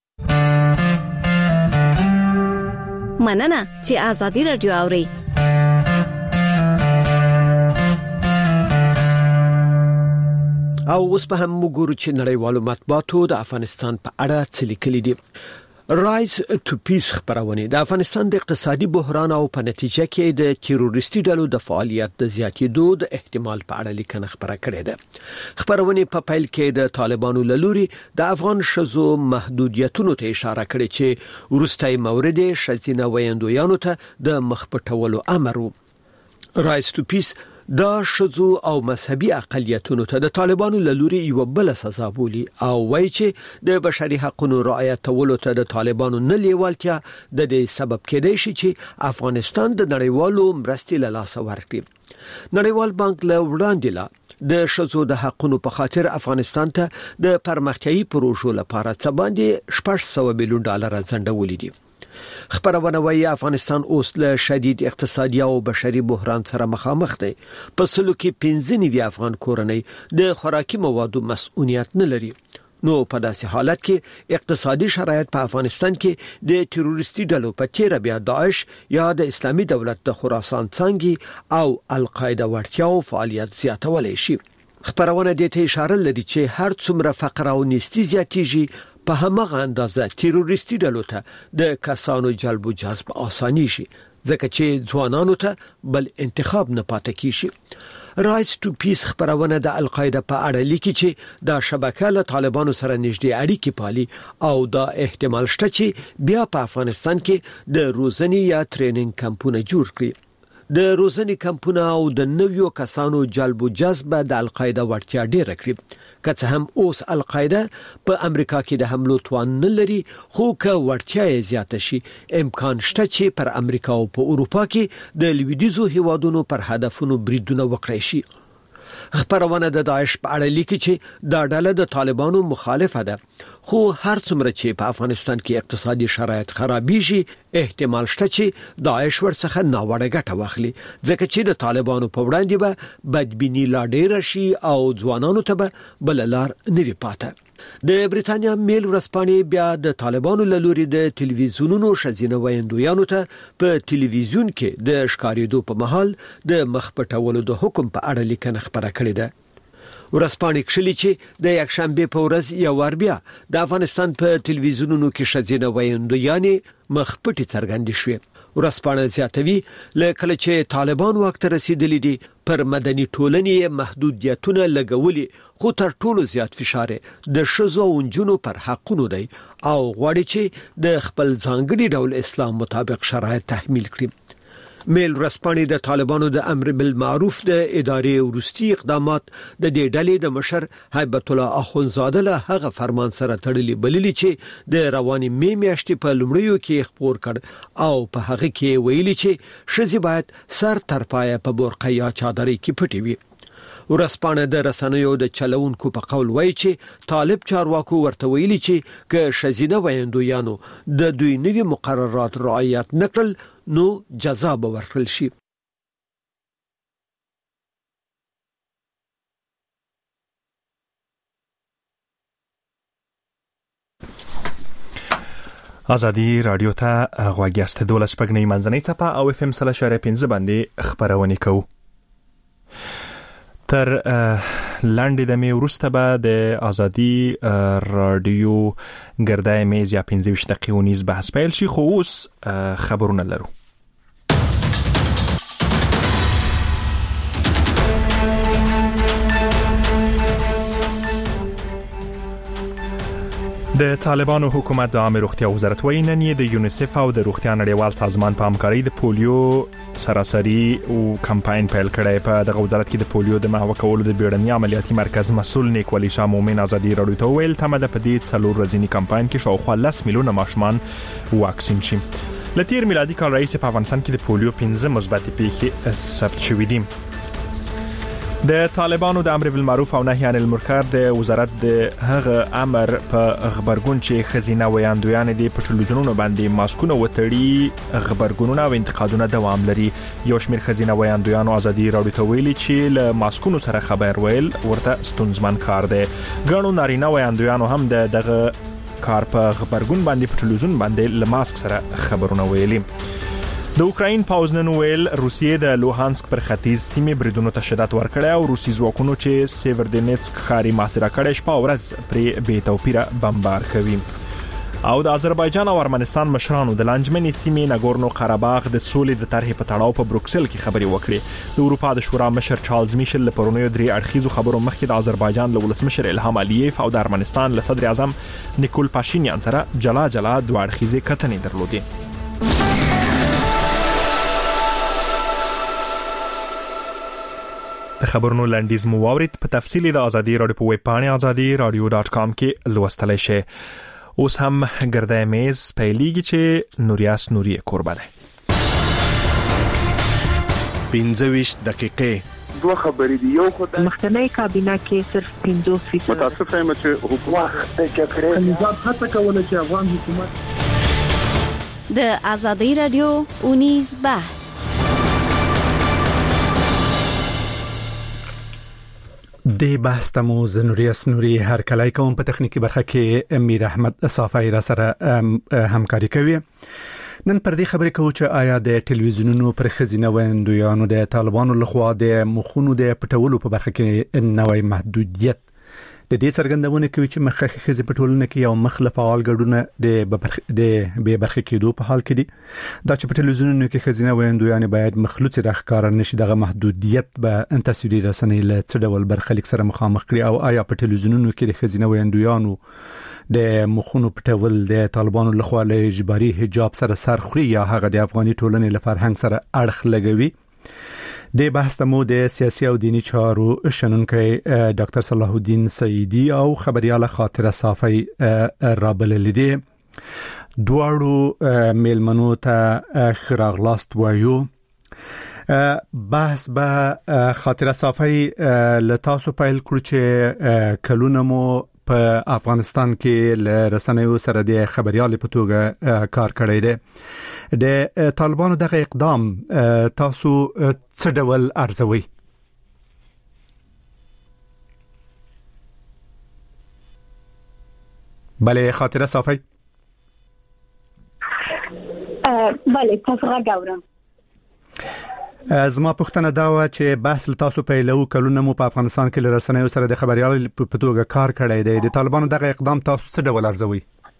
مننه چې آزادي رادیو اوري. او اوس په هم وګورو چې نړیوالو مطبوعاتو د افغانستان په اړه څه لیکلي دي. رایز ټو پیس خبرونه د افغانستان د اقتصادي بحران او په نتیجه کې د تروریستي ډلو د فعالیت د زیاتېدو د احتمال په اړه لیکنه خبره کړې ده. خبرونه په پیل کې د طالبانو لوري د افغان شذو محدودیتونو ته اشاره کړې چې ورستای مورد شذینه ویندویانو ته د مخپټولو امر و. رایز ټو پیس دا شذو او مذهبي اقلیتونو ته د طالبانو لوري یو بل سزا بولي او وایي چې د بشري حقوقو رعایتولو ته د طالبانو نه لیوالتیا د دې سبب کېدای شي چې افغانستان د نړیوالو مرستې له لاسه ورکړي. نړیوال بانک له وړاندې لا د شذو د حقوقو په خاطر افغانستان ته د پرمختیايي پروژو لپاره څه باندې شپږ سوه میلیون ډالر ځنډولې دي. خبرونه وايي افغانستان اوس له شدید اقتصادي او بشري بحران سره مخامخ دی. په سلو کې پنځه نوي افغان کورنۍ د خوراکي موادو مسؤلیت نه لري. نو په داسې حالت کې اقتصادي شرایط په افغانستان کې د تروریستي ډلو په تیر بیا داعش یا د اسلامي دولت د خراسان څنګه او القاعده ورتیاو فعالیت زیاتولای شي. خبرونه دې ته اشاره لري چې هر څومره فقر او نیستی زیاتیږي په همغه اندازه تروریستي ډلو ته د کسانو جلب او جذب آساني شي ځکه چې ځوانانو ته بل انتخاب نه پاتې کیږي. رایز ټو پیس خبرونه د القاعده په اړه لیکي چې دا شبکه له طالبانو سره نږدې اړیکې پالي او دا احتمال شته چې بیا په افغانستان کې د روزنې یا ټریننګ کمپونه جوړ کړي. د روزنې کمپونه او د نویو کسانو جلب او جذب د القاعده ورتیا ډیره کړي. که څه هم اوس القاعده په امریکا کې د حملو توان نه لري، خو که ورتیا یې زیاته شي امکان شته چې پر امریکا او په اروپا کې د لویدیزو هیوادونو پر هدفونو بریدونه وکړي شي. خبرونه د داعش په اړه لیکي چې دا ډله د طالبانو مخالفه ده، خو هر څومره چې په افغانستان کې اقتصادي شرایط خرابېږي احتمال شته چې داعش ورڅخه ناوړه ګټه واخلي ځکه چې د طالبانو په وړاندې به بدبینی لا ډېره شي او ځوانانو ته به بل لار نه وي پاته. د بریتانیا میل ورځپاڼې بیا د طالبانو له لوري د ټلویزیونونو شذینه ویندویانو ته په ټلویزیون کې د ښکارېدو په مهال د مخپټولو د حکم په اړه لیکنه خبره کړې ده. ورځپاڼې کښلي چې د یکشنبه په ورځ یو ور بیا د افغانستان په ټلویزیونونو کې شذینه ویندویانې مخپټي څرګندې شوې. ورځپاڼه زیاتوي لکه چې طالبان وخت رسیدلی دي پر مدني ټولنې محدودیتونه لګولي، خو تر ټولو زیات فشار د شذو او نجونو پر حقونو دی او غواړي چې د خپل ځانګړي ډول اسلام مطابق شرایط تحمیل کړي. میل ورځپاڼې د طالبانو د امر بالمعروف د ادارې ورستي اقدامات د دې ډلې د مشر هیبت الله اخونزاده له هغه فرمان سره تړلي بللي چې د رواني می میاشتې په لومړیو کې خبر کړ او په هغه کې ویلي چې شذې باید سر تر پایه په برقه یا چادرې کې پټي وي. ورسپانه د رسنیو د چلونکو په قول وایي چې طالب چارواکو ورته ویلي چې ک شزینه ویندویانو د دوی نوي مقررات رعایت نکړل نو جزا به ورکړل شي. ازادي رادیو ته غوږی است دولس پګنی منځنۍ چپه او اف ام سل شری پنځه باندې خبرونه کوو. تر لاندې د می ورسته به د ازادي رادیو ګردای میز یا پنځه ویشت دقیقې ونیز بحث پیل شي، خو اوس خبرونه لرو. د طالبانو حکومت د عامه روغتیا وزارت وایي نن یې د یونیسف او د روغتیا نړیوال سازمان په همکارۍ د پولیو سراسري او کمپاین پیل کړی. په دغه وزارت کې د پولیو د محو کولو د بیړني عملیاتي مرکز مسؤل نیکولي شاه مومن ازادي رادیو ته ویل تمه ده په دې څلور ورځني کمپاین کې شاوخوا لس میلیونه ماشومان واکسین شي. له تیر میلادي کال راهیسې په افغانستان کې د پولیو پنځه مثبتې پیښې ثبت شوې دي. د طالبانو د امر بالمعروف او نهي عن المنکر د وزارت د هغه امر په خبرګون چې خزینه ویاندویان دي په ټلویزیونونو باندې ماسکونه وتړي خبرګونونه او انتقادونه دوام لري. یو شمېر خزینه ویاندویانو ازادي رادیو ته ویلي چې له ماسکونو سره خبر ویل ورته ستونزمن کار دی. ګڼو نارینه ویاندویانو هم د دغه کار په خبرګون باندې په ټلویزیون باندې له ماسک سره خبرونه ویلي. د اوکراین پاوز نن ویل روسیې د لوهانسک پر ختیځ سیمې بریدونو ته شدت ورکړی او روسي ځواکونو چې سیورډینټسک ښار محاصره کړی شپه او ورځ پرې بې توپیره بمبار کوي. او د آذربایجان او ارمنستان مشرانو د لانجمنې سیمې ناګورنو قرهباغ د سولې د طرحې په تړاو په بروکسل کې خبرې وکړې. د اروپا د شورا مشر چارلز میشل له پرونیو درې اړخیزو خبرو مخکې د آذربایجان له ولسمشر الهام الیف او د ارمنستان له صدر اعظم نیکول پاشینیان سره جلا جلا دوه اړخیزې کتنې درلودې. د خبرونو لنډیز مو واورید. په تفصیلی د ازادي رادیو په ویب پاڼه ازادي رادیو ډاټ کام کې لوستلی شئ. اوس هم ګردای میز پیلیږي چې نوریاس نوری قربه ده. پنځه ویشت دقیقې دوه خبرې دي. یو خو د مخکنی کابینه کې صرف پنځوس فیصد متاسفه یم چې حکومت د جګړې نظام هڅه کوله چې افغان حکومت د ازادي رادیو اونیز بحث. د بحث تمو زنوریاس نوري هر کله کوم په تخنیکی برخه کې امیر احمد صافی را سره همکاري کوي. نن پر دې خبرې کوو چې آیا د ټلویزیونونو پر خزینه ویندویانو د طالبانو لخوا د مخونو د پټولو په برخه کې نوې محدودیت د دې څرګندونه کوي چې مخکې خزي پټولونه کې یو مخالف فعال ګډونه د د به برخه کېدو په حال کې دي. دا چې په ټلویزیونونو کې خزینه ویندویان باید مخلوط راخکار نشي دغه محدودیت به تصویري رسنۍ له څه ډول برخلیک سره مخامخ کړي او آیا په ټلویزیونونو کې د خزینه ویندویانو د مخونو پټول د طالبانو لخوا له اجباري حجاب سره سر خوري یا هغه د افغاني ټولنې له فرهنګ سره اړخ لګوي. د بحث تمو د سیاسي او دینی چارو شنونکي ډاکټر صلاح الدین سعیدی او خبرياله خاطره صافی رابل لیدي. دواړو میلمنو ته خراغلاست وایو. بحث به خاطره صافی له تاسو پیل کړو چې کلونه مو په افغانستان کې له رسنیو سره د خبريالي په توګه کار کړی دی. د طالبانو دغه اقدام تاسو څه ډول ارزوي؟ بله خاطره صافی. بله تاسو راغورم. زما پوښتنه دا و چې بحث تاسو په لو کلونه مو په افغانستان کې له رسنیو سره د خبريالي په توګه کار کړی دی. د طالبانو دغه اقدام تاسو څه ډول ارزوي؟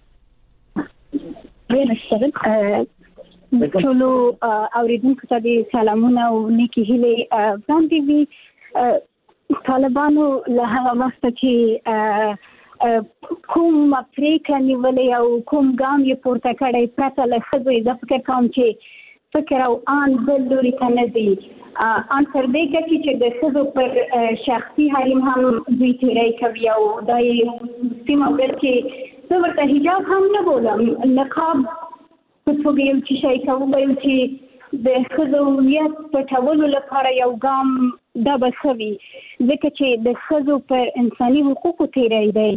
ټولو اوریدونکو ته د سلامونه او نیکی هیلې وړاندې وي. طالبانو له هغه وخت چې کوم پریکړه نیولې او کوم ګام یې پورته کړی پرته له ښځو زه فکر کوم چې فکر او ان بل لوري ته نه دي. ان تر دې کې چې د ښځو پر شخصي حریم هم دوی تیری کوي او دا یې سیمه بل چې زه ورته حجاب هم نه بولم نقاب په توګه یو چې شی کوم چې د ښځو هویت پټولو لپاره یو ګام دا به خوي ځکه چې د ښځو پر انساني حقوقو تیری دی.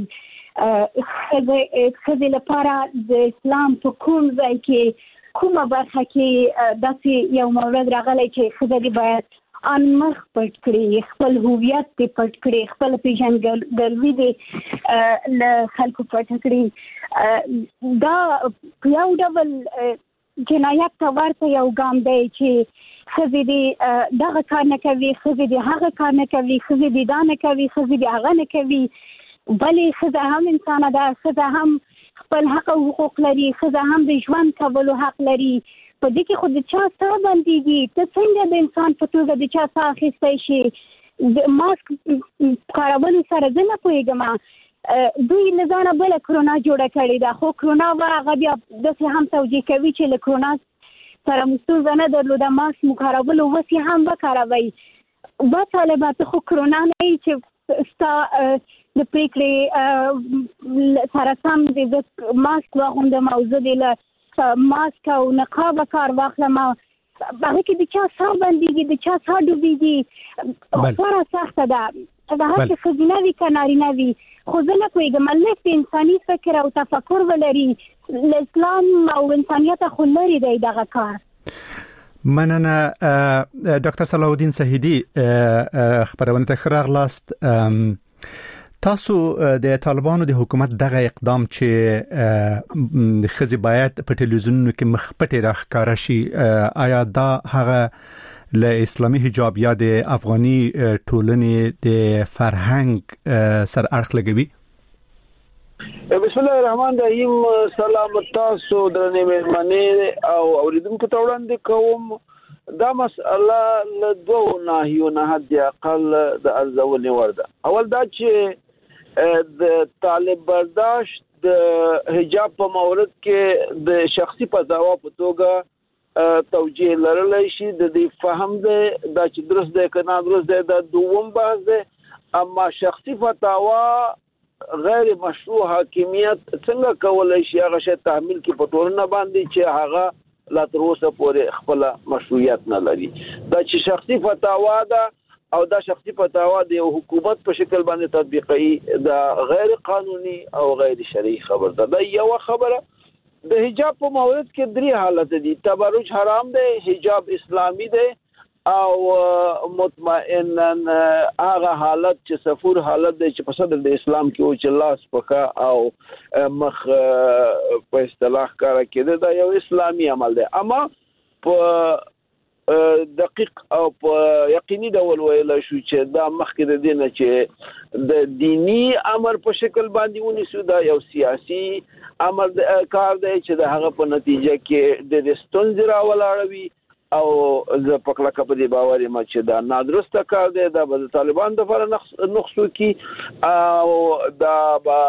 ښځې لپاره د اسلام په کوم ځای کې کومه برخه کې داسې یو مورد راغلی چې ښځه دې باید ان مخ پټ کړي، خپل هویت دې پټ کړي، خپل پیژندګلوي دې له خلکو پټ کړي. دا یو ډول جنایت ته ورته یو ګام دی چې ښځې دې دغه کار نه کوي، ښځې دې هغه کار نه کوي، ښځې دې دا نه کوي، ښځې دې هغه نه کوي. بلې ښځه هم انسان ده، ښځه هم خپل حق او حقوق لري، ښځه هم د ژوند کولو حق لري. په دې کې خو د چا ساه بندېږي؟ ته څنګه د انسان په توګه د چا ساه اخیستی شي؟ د ماسک کارولو سره زه نه پوهېږم، دوی له ځانه بله کرونا جوړه کړې ده، خو کرونا به هغه بیا داسې هم توجیه کوي چې له کرونا سره مو ستونزه نه درلوده، ماسک مو کارولو اوس یې هم وکاروئ. با طالبه ته خو کرونا نه یې چې ستا د پرېکړې سره سم دې زه ماسک واغوندم او زه دې له ماسک او نقابه کار واخلم. هغه کې د چا ساه بندېږي، د چا ساه ډوبېږي، خورا سخته ده. هغه چې ښځینه وي که نارینه وي، خو زه نه پوهېږم لږ د انساني فکر او تفکر ولري. له اسلام او انسانیت خو لرې دی دغه کار. مننه ډاکټر صلاح الدین سهیدی، خبرونه ته ښه راغلاست. تاسو د طالبانو د حکومت دغه اقدام چې ښځې باید په ټلویزیونونو کې مخ پټې راښکاره شي، آیا دا هغه له اسلامي حجاب یا د افغاني ټولنې د فرهنګ سره اړخ لګوي؟ بسم الله الرحمن الرحیم. سلام تاسو درنې مېرمنې او اوریدونکو ته وړاندې کوم. دا مسأله له دوه ناحیو نه حد اقل د ارزونې وړ ده. اول دا چې د طالب برداشت د حجاب په مورد کې د شخصي فتوا په توګه توجیه لرلی شي، د دې فهم دی دا چې درست دی که نه درست دی دا دوم بحث دی. اما شخصي فتوا غیر مشروع حاکمیت څنګه کولای شي هغه شی تحمیل کې په ټولنه باندې چې هغه لا تر اوسه پورې خپل مشروعیت نه لري. دا چې شخصي فتوا ده او دا شخصي فتوا د حکومت په شکل باندې تطبیقي دا غیر قانوني او غیر شرعي خبر ده. دا یو خبره. د حجاب په مورد کې درې حالت دي. تبرج حرام دی، حجاب اسلامي دی او مطمئنا هغه حالت چې صفور حالت دی چې په صدر د اسلام کې او چې لاس پکا او مخ په اصطلاح کار کېده دا یو اسلامي عمل دی. اما په دقیق او په یقیني ډول ویل شو چې دا مخکې د دینه چې د دینی امر په شکل باندې ونیسو، دا یو سیاسي امر کار دی چې د هغه په نتیجه کې د ستونزې راولاړوي او زه په کلکه په دې باور یم چې دا نادرسته کار دی. دا به د طالبان دپاره نقص وکړي او دا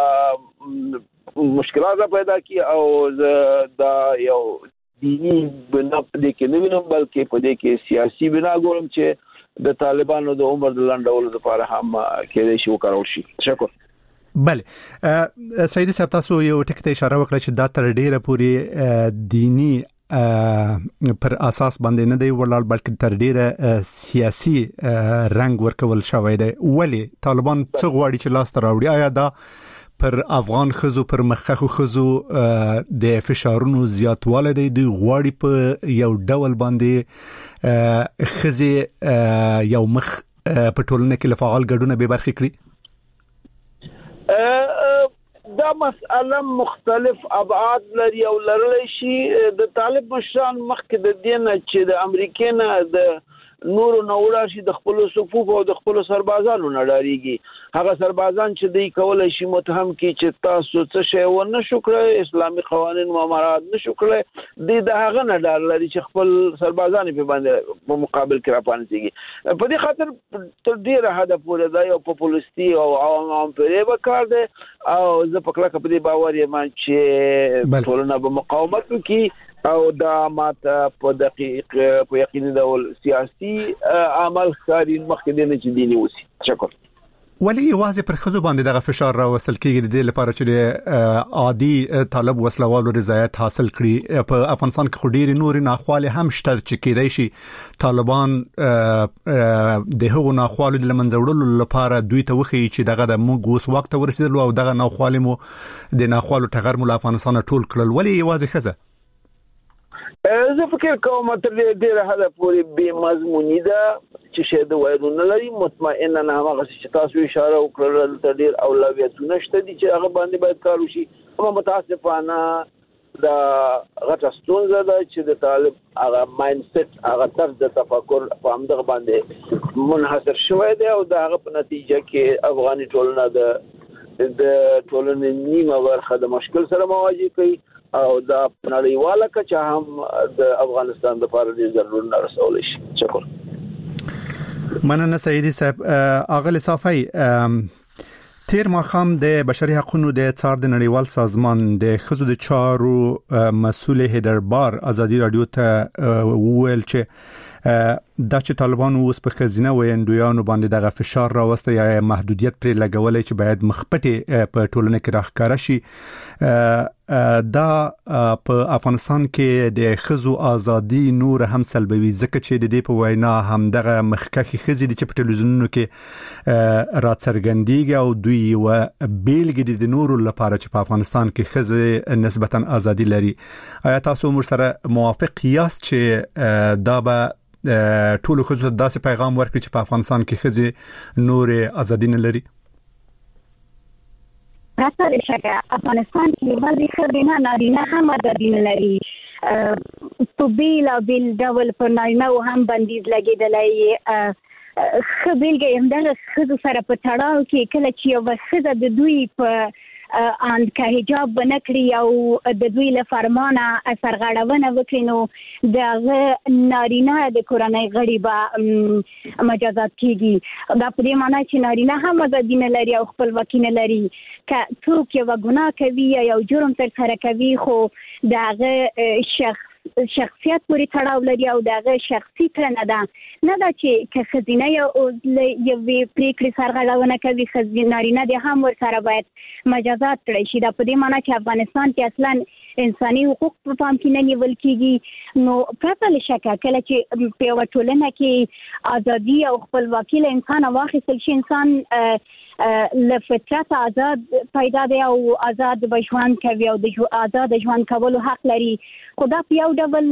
به مشکلات پیدا کړي او دا یو دینی بنا په دې کې نه وینم بلکې په دې کې سیاسي بنا ګورم چې د طالبانو د عمر د لنډولو لپاره هم کېدای شي وکارول شي. تشکر. بله سیدی صاحب، تاسو یو ټکی ته اشاره وکړه چې دا تر ډیره پورې دینی پر اساس باندې نه دی ولاړ بلکې تر ډیره سیاسي رنګ ورکول شوی دی. ولی طالبان څه غواړي چې لاس ته راوړي؟ آیا دا پر افغان خزو پر مخخو خزو د فشارونو زیاتواله دی؟ دوی غواړي په یو ډول باندې خزي یو مخ په ټولنه کې لفعال ګډونه به برخه کړي؟ دا مسأله مختلف ابعاد لري او لرلی شي. د طالب مشران مخکې د دینه چې د امریکا نه د نور نو شي د خپل صفوف او د خپل سربازانو نه ډاریږي. هغه سربازان چې دوی کولای شي متهم کی چې تاسو څه شی ونه شکرې اسلامي قوانين ممارات نشو کړی، د هغه نه ډار لري چې خپل سربازان په باندې په مقابل کې راپانځيږي. په دې خاطر تر ډیره هدف پورې دا یو پاپولیستي او عوام پرې وکړ دي او زه په کله په دې باور یم چې ټولنه به مقاومت وکړي او دا ماته په دقیق په یقیني ډول سیاسي عمل خاري مخکې نه چې دیني وسی. شکر. ولی یوازې پر خزو باندې دغه فشار راوستل کېږي د لپاره چې عادي طالب وسلوالو رضایت حاصل کړي. په افغانستان کې خډيري نور ناخواله هم شته چې کېدای شي طالبان د هغو ناخوالو د لمنځوړلو لپاره دوی ته وخی چې دغه د موږ اوس وخت ورسېدل او دغه ناخواله مو د ناخوالو ټغر مو افغانستان ټول کړل. ولی یوازې خزه زه فکر کوم تر دې ډیره حد پورې به مضمونی ده چې شه د وایرونه لري. مطمئنا هغه چې تاسو اشاره وکړل تر ډیر اولویتونه شته دي چې هغه باندې باید کار وشي. اما متاسفانه دا غټه ستونزه ده چې د طالب هغه مایند سیټ هغه طرز د تفکر په همدغه باندې منحصر شوی دی او دا هغه په نتیجه کې افغاني ټولنه د د ټولنې نیمه برخه د مشکل سره مواجه کوي او دا نړیواله کچه هم د افغانستان د لپاره ډېر ضروري نه رسول شي. شکر. مننه سیدی صاحب. اغل صافی تیر ماخام د بشري حقوقو د څار د نړیوال سازمان د خزو د چارو مسؤل هیدربار ازادي رادیو ته وویل چې دا چې طالبان اوس په خزینه ویندویانو باندې دغه فشار راوسته یا محدودیت پر لګولې چې باید مخپټي په ټولنه کې راخکاره شي دا په افغانستان کې د خزو ازادي نور هم سلبوي ځکه چې د دې په وینا هم دغه مخکخي خزي د په ټلویزیونونو کې راڅرګندېږي او دوی و بیلګې د نورو لپاره چې په افغانستان کې خزي نسبتا ازادي لري. آیا تاسو مر سره موافق یاست چې دا به ټول خزو ته داسې پیغام ورکړي چې په افغانستان کې خزي نور ازادي نه لري؟ راته شګه افغانستان کې ولې خزینه نارینه هم ازادي نه لري. په بیل او بیل ډول په نارینه هم بندیز لګیدلای. خبرګه همدغه خزو سره په تړاو کې کله چې یو خزه د دوی په ان که حجاب بنکړي او د دوی له فرمانه سرغړونه وکړي نو دغه نارینه د کورنۍ غړي به مجازات کیږي. دا په دې معنی چې نارینه هم ازادي نه لري او خپلواکي نه لري. که څوک یو ګناه کوي یا یو جرم ترسره کوي خو دغه شخص شخصیت پوری تړاو لري او دغه شخصي کړنه ده نه دا چې که خزینه یو یو پریکړې سرغړونه کوي خزینه نارینه د هم ور سره باید مجازات کړي شي. دا په دې معنی چې افغانستان کې اصلا انساني حقوق په پام کې نه نیول کیږي. نو پرته له شکه کله چې په یو ټولنه کې ازادي او خپلواکي له انسان واخیستل شي انسان له فطرت آزاد پیدا دی او آزاد ژوند کوي او د آزاد ژوند کولو حق لري. خدا په یو ډول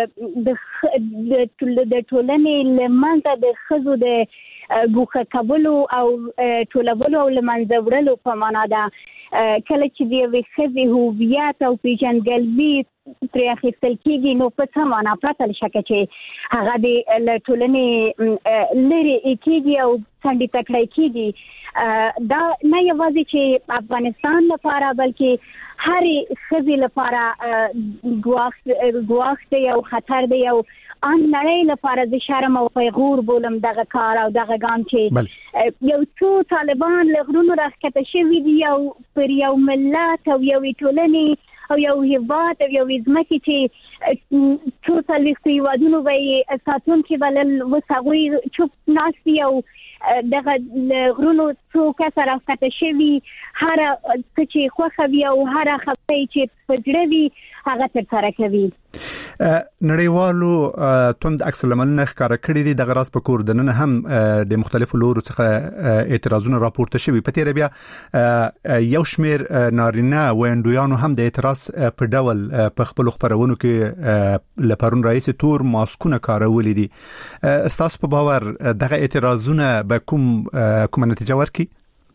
د د ټولنې لمنځه د خزو د ګوښه کولو او ټولولو او لمنځه وړلو په معنا ده. کله چې د یوې ښځې هویت او پیژندګلوي پرې اخیستل کېږي نو په څه معنا پرته له شکه چې هغه د له ټولنې لرې کېږي او څنډې ته کړی کېږي. دا نه یوازې چې افغانستان لپاره بلکې هرې ښځې لپاره ګواښ دی او خطر دی او ان نړۍ لپاره د شرم او پیغور بولم دغه کار او دغه ګام چې یو څو طالبان له غرونو راښکته شوي دي او پر یو ملت او یوې ټولنې او یو هیواد او یو ځمکې چې څو څلوېښتو هیوادونو به یې ساتونکي بلل اوس هغوی چوپ ناست دي او دغه غرونو څو کسه راښکته شوي هره څه چې خوښه وي او هره خبره چې په زړه وي هغه ترسره کوي. نړیوالو توند عکس العملونه ښکاره کړي دي. دغه راز په کور دننه هم د مختلفو لورو څخه اعتراضونه راپورته شوي. په تیر بیا یو شمیر نارینه ویندویانو هم د اعتراض په ډول په خپل خبرونو کې لپارون رئیس تور ماسکونه کارولې دي. تاسو په باور دغه اعتراضونه به کوم کومه نتیجه ورکړي؟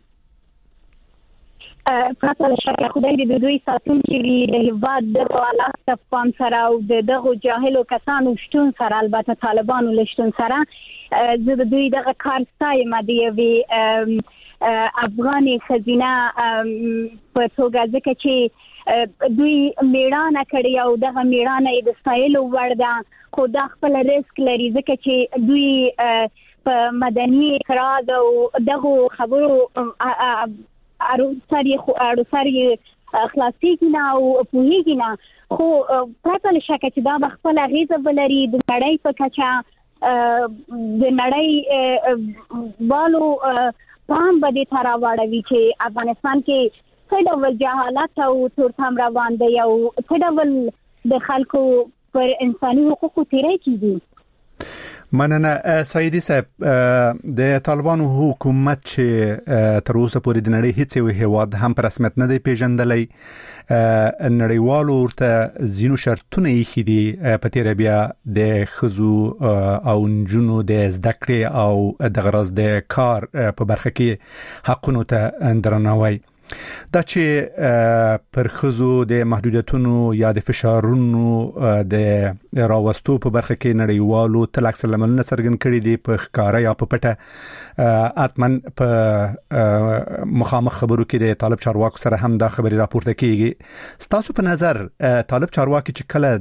پرته له شکه خدای دې د دوی ساتونکي وي د هیواد دغه حالات ته پام سره او د دغو جاهلو کسانو شتون سره البته طالبانو له شتون سره زه د دوی دغه کار ستایم د یوې افغاني ښځینه په توګه ځکه چې دوی میړانه کړې او دغه میړانه یې د ستایلو وړ ده خو دا خپل ریسک لري ځکه چې دوی په مدني اعتراض او دغو خبرو اړو سری خو اړو سری خلاصيږي نه او پوهیږي نه خو پرته له شکه چې دا خپل غیزه بلري د نړۍ په کچه د نړۍ والو پام به دې تر راوړوي چې افغانستان کې څه ډول جهالت او تورتم روان دی او څه ډول د خلکو پر انساني حقوقو تیری کیږي. مننه سیدی صاحب، د طالبانو حکومت چې تر اوسه پورې د نړۍ هیڅ یو هیواد هم په رسمیت نه دی پیژندلی، نړیوالو ورته ځینو شرطونه ایښي دي په تیره بیا د ښځو او نجونو د زده کړې او دغه راز د کار په برخه کې حقونو ته درناوی. دا چې پر ښځو د محدودیتونو یا د فشارونو د راوستو په برخه کې نړیوالو تل اکثر لاملونه څرګند کړي دي په ښکاره یا په پټه، اتمن په مخامخ خبرو کې د طالب چارواکو سره هم دا خبري راپورته کیږي. ستاسو په نظر طالب چارواکي چې کله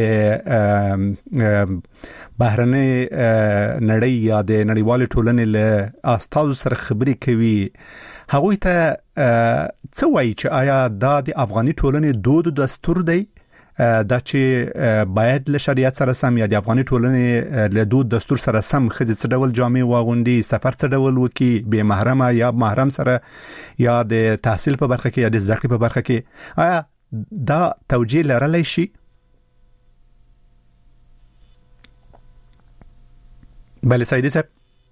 د بهرنۍ نړۍ یا د نړیوال ټولنې له استازو سره خبري کوي، هغوی ته څه وایي چې آیا دا د افغاني ټولنې دود او دستور دی، دا چې باید له شریعت سره سم یا د افغاني ټولنې له دود دستور سره سم ښځې څه ډول جامې واغوندي، سفر څه ډول وکړي، بې محرمه یا محرم سره، یا د تحصیل په برخه کې یا د زده کړې په برخه کې، آیا دا توجیه لرلی شي؟ بله سیدی صاحب،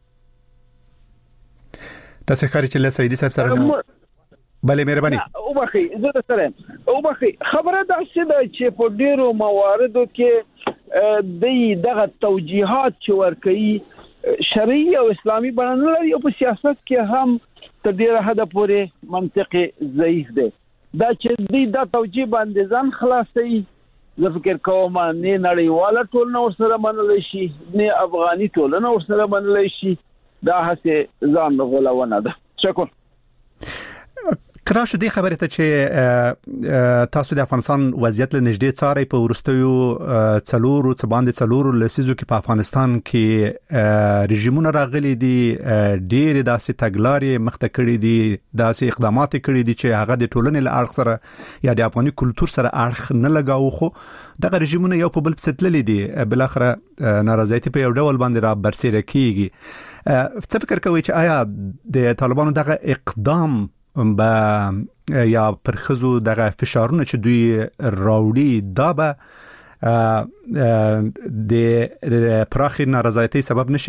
تاسو خاري چې له سیدی صاحب سره نه بله مهرباني او بخي زه د سره او بخي خبره دا چې چې په ډیرو مواردو کې د دغه توجیهات چې ورکړي شرعي او اسلامي بڼه لري او په سیاست کې هم تر ډیره حد پورې منطقي ضعیف دی. دا چې د دا توجیه باندې ځان خلاصي، زه فکر کوم نه نړیواله ټولنه ورسره منل شي نه افغاني ټولنه ورسره منل شي، دا هڅه ځان غولونه ده. شکر. کراشه دی خبره ته چې تاسو د افغانستان وضعیت له نږدې څاري، په ورستیو څلورو څه باندې څلورو لسیزو کې په افغانستان کې رژیمونه راغلي دي، ډېر داسې تګلارې مخته کړې دي، داسې اقدامات کړې دي چې هغه د ټولنې له اړخ سره یا د افغاني کلتور سره اړخ نه لګاو، خو دغه رژیمونه یو په بل پسې تللي دي، بل اخره نارضایتي په یو ډول باندې را برسېره کیږي. څه فکر کوئ چې آیا د طالبانو دغه اقدام با یا پر ښځو دغه فشارونه چې دوی راوړي دا به د پراخې نارضایتۍ سبب نشي؟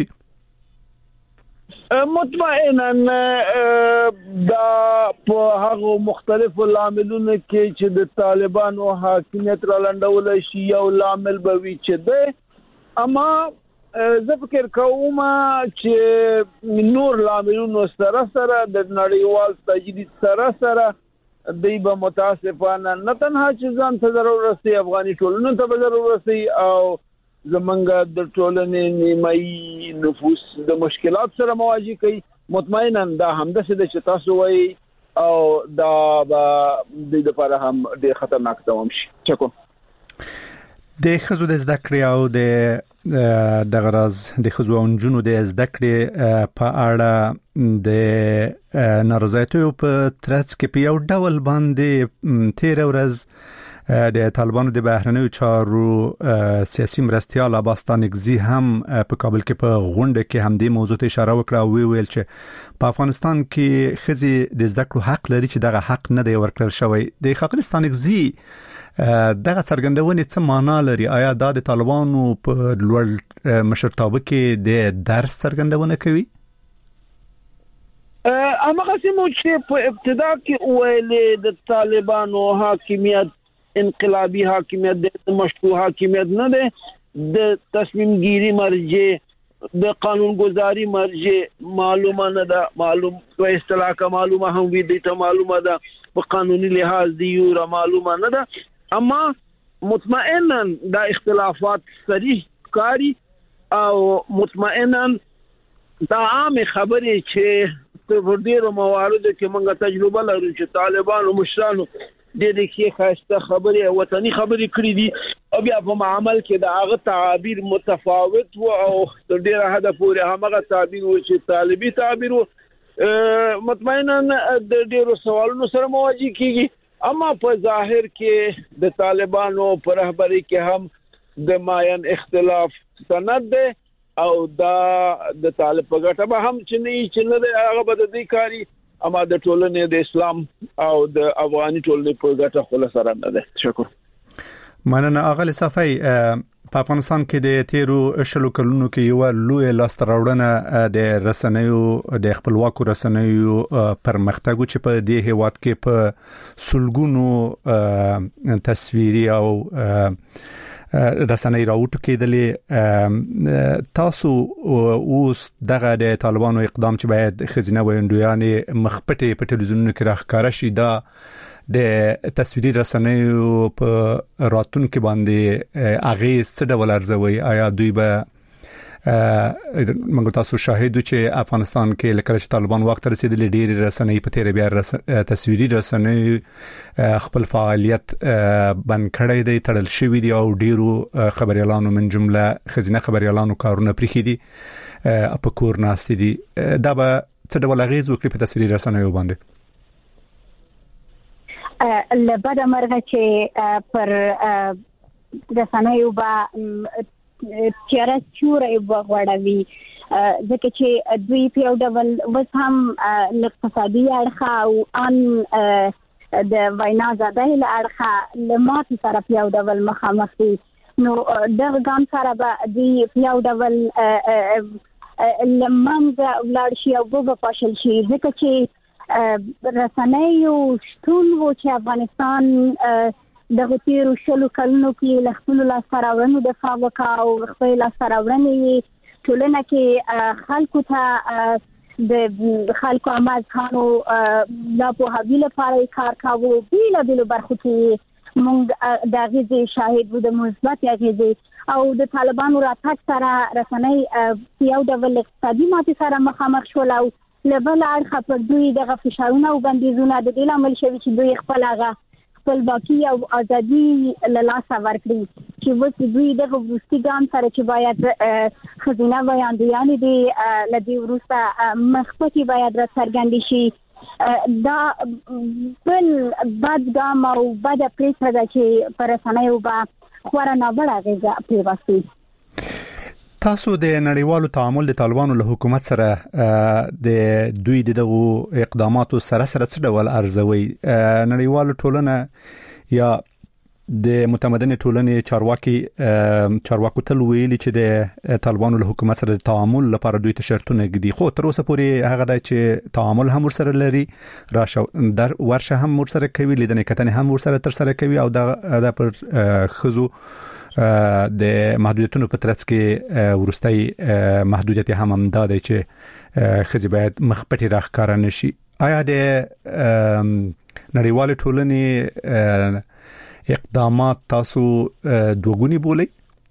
مطمئنا دا په هغه مختلفو لاملونو کې چې د طالبانو حاکمیت را لنډول شي یو لامل به وي چې ده، اما زه فکر کوم چې نور لاملونو سره سره د نړیوال تجدید سره سره دوی به متاسفانه نه تنها چې ځان ته ضرر رسي، افغاني ټولنو ته به ضرر رسي او زمونږ د ټولنې نیمایي نفوس د مشکلات سره مواجه کوي. مطمئنا دا همداسې ده چې تاسو وایي او دا به د لپاره هم ډېر خطرناک دوام شي. چکو د ښځو د زده کړې او د دغه راز د ښځو او نجونو د زده کړې په اړه د نارضایتیو په ترڅ کې په یو ډول باندې تیره ورځ د طالبانو د بهرنیو چارو سیاسي مرستیال عباس ستانکزي هم په کابل کې په غونډه کې هم د موضوع ته اشاره وکړه او ویل چې په افغانستان کې ښځې د زده کړو حق لري چې دغه حق نه دی ورکړل شوی. د ښاغلي ستانکزي دغه څرګندونې څه معنا لري؟ آیا دا د طالبانو په لوړ مشرتابه کې د درس څرګندونه کوي؟ هغه سمو چې په ابتدا کې ویل د طالبانو حاکمیت انقلابی حاکمیت د مشروع حاکمیت نه ده، د تصمیم گیری مرجع د قانون گذاری مرجع معلومه نه ده، معلوم په اصطلاح کا معلومه هم وی دي ته معلومه ده، په قانوني لحاظ دی یو معلومه نه ده، اما مطمئنا دا اختلافات صریح کاری او مطمئنا دا عام خبرې چې په ډیرو مواردو کې موږ تجربه لرو چې طالبانو مشرانو د دې کې خاصه خبرې وطني خبرې کړې دي او بیا په عمل کې دا هغه تعابیر متفاوت و او تر ډیره حد پورې هغه تعابیر و چې طالبي تعابیر و مطمئنا د ډیرو سوالونو سره مواجه کیږي، اما په ظاهر کې د طالبانو پر رهبری کې هم د ماین اختلاف سند ده او دا د طالب په ګټه به هم چې نه چې نه هغه به د دې کاری اما د ټولنې د اسلام او د افغاني ټولنې په ګټه خپل سره نه ده. شکر. مننه اغل صفای. په افغانستان کې د تیرو شلو کلونو کې یو لوی لاستراوړنه د رسنیو د خپلواکو رسنیو پرمختګ چې په دې هیواد کې په سلګونو تصویري او رسنۍ راوټو کېدلې. تاسو اوس دغه د طالبانو اقدام چې باید خزینه ویندویانې مخپټه په ټلویزیونونو کې راخکاره شي دا د تصویري رسنیو په راتون کې باندې اغیز څه ډول ارزوي؟ آیا دوی به موږ تاسو شاهدو چې افغانستان کې لکه چې طالبان وخت رسیدلې ډېر رسنۍ په تیر بیا رس... تصویري رسنۍ خپل فعالیت بند کړی دی، تړل شوی دی او ډیرو خبريالانو من جمله خزینه خبريالانو کارونه پرې دي په کور ناست دي. دا به څه ډول اغیز وکړي په تصویري رسنیو باندې؟ لبدا مرغه چې پر رسنیو با چیرې چورې وغوړوي ځکه چې دوی په یو ډول وس هم اقتصادي اړخ او ان د وینا زده له اړخ لمات سره په یو ډول مخامخ دي. نو دغه ګام سره به دوی په یو ډول لمنځه ولاړ شي او به فاشل شي ځکه چې رسنیو شتون و چې افغانستان د غتیرو شلو کلونو کې له خپل لاسراوړنو د فاوکا او خپل لاسراوړنې ټولنه کې خلکو ته د خلکو آماز خانو لا په حویل لپاره کار کاوه بیل بیل برخو کې موږ د غیزه شاهد وو د مثبت غیزه او د طالبانو راتګ سره رسنۍ یو ډول اقتصادي ماتې سره مخامخ شول او لبل اړخ پر دوی دغه فشارونه او بندیزونه د دې لامل شوی چې دوی خپل هغه خپل باقی او ازادي له لاسه ورکړي چې وڅ دوی دغه وستي ګام سره چې باید خزینه وړاندې دي لدی ورسته مخکې باید را څرګند شي. دا بل بد ګام او بد پریکړه ده چې پر رسنیو با خورا نه وړه غږ پیوستي. تاسو د نړیوالو تعامل د طالبانو له حکومت سره د دوی دغه اقداماتو سره سره څه ډول ارزوي؟ نړیوالو ټولنه یا د متمدن ټولنې چارواکي چارواکو تل ویلي چې د طالبانو له حکومت سره د تعامل لپاره دوی ته شرطونه ږدي، خو تر اوسه پورې هغه د چې تعامل هم ورسره لري، راشه در ورشه هم ورسره کوي، لیدنې کتنې هم ورسره تر سره کوي او د پر خزو د محدودیتونو په ترڅ کې ورستۍ محدودیت هم هم دا دی چې خزي باید مخپټي راخکاره نشي. آیا د نړیوال ټولنې اقدامات تاسو دوګونی بولئ؟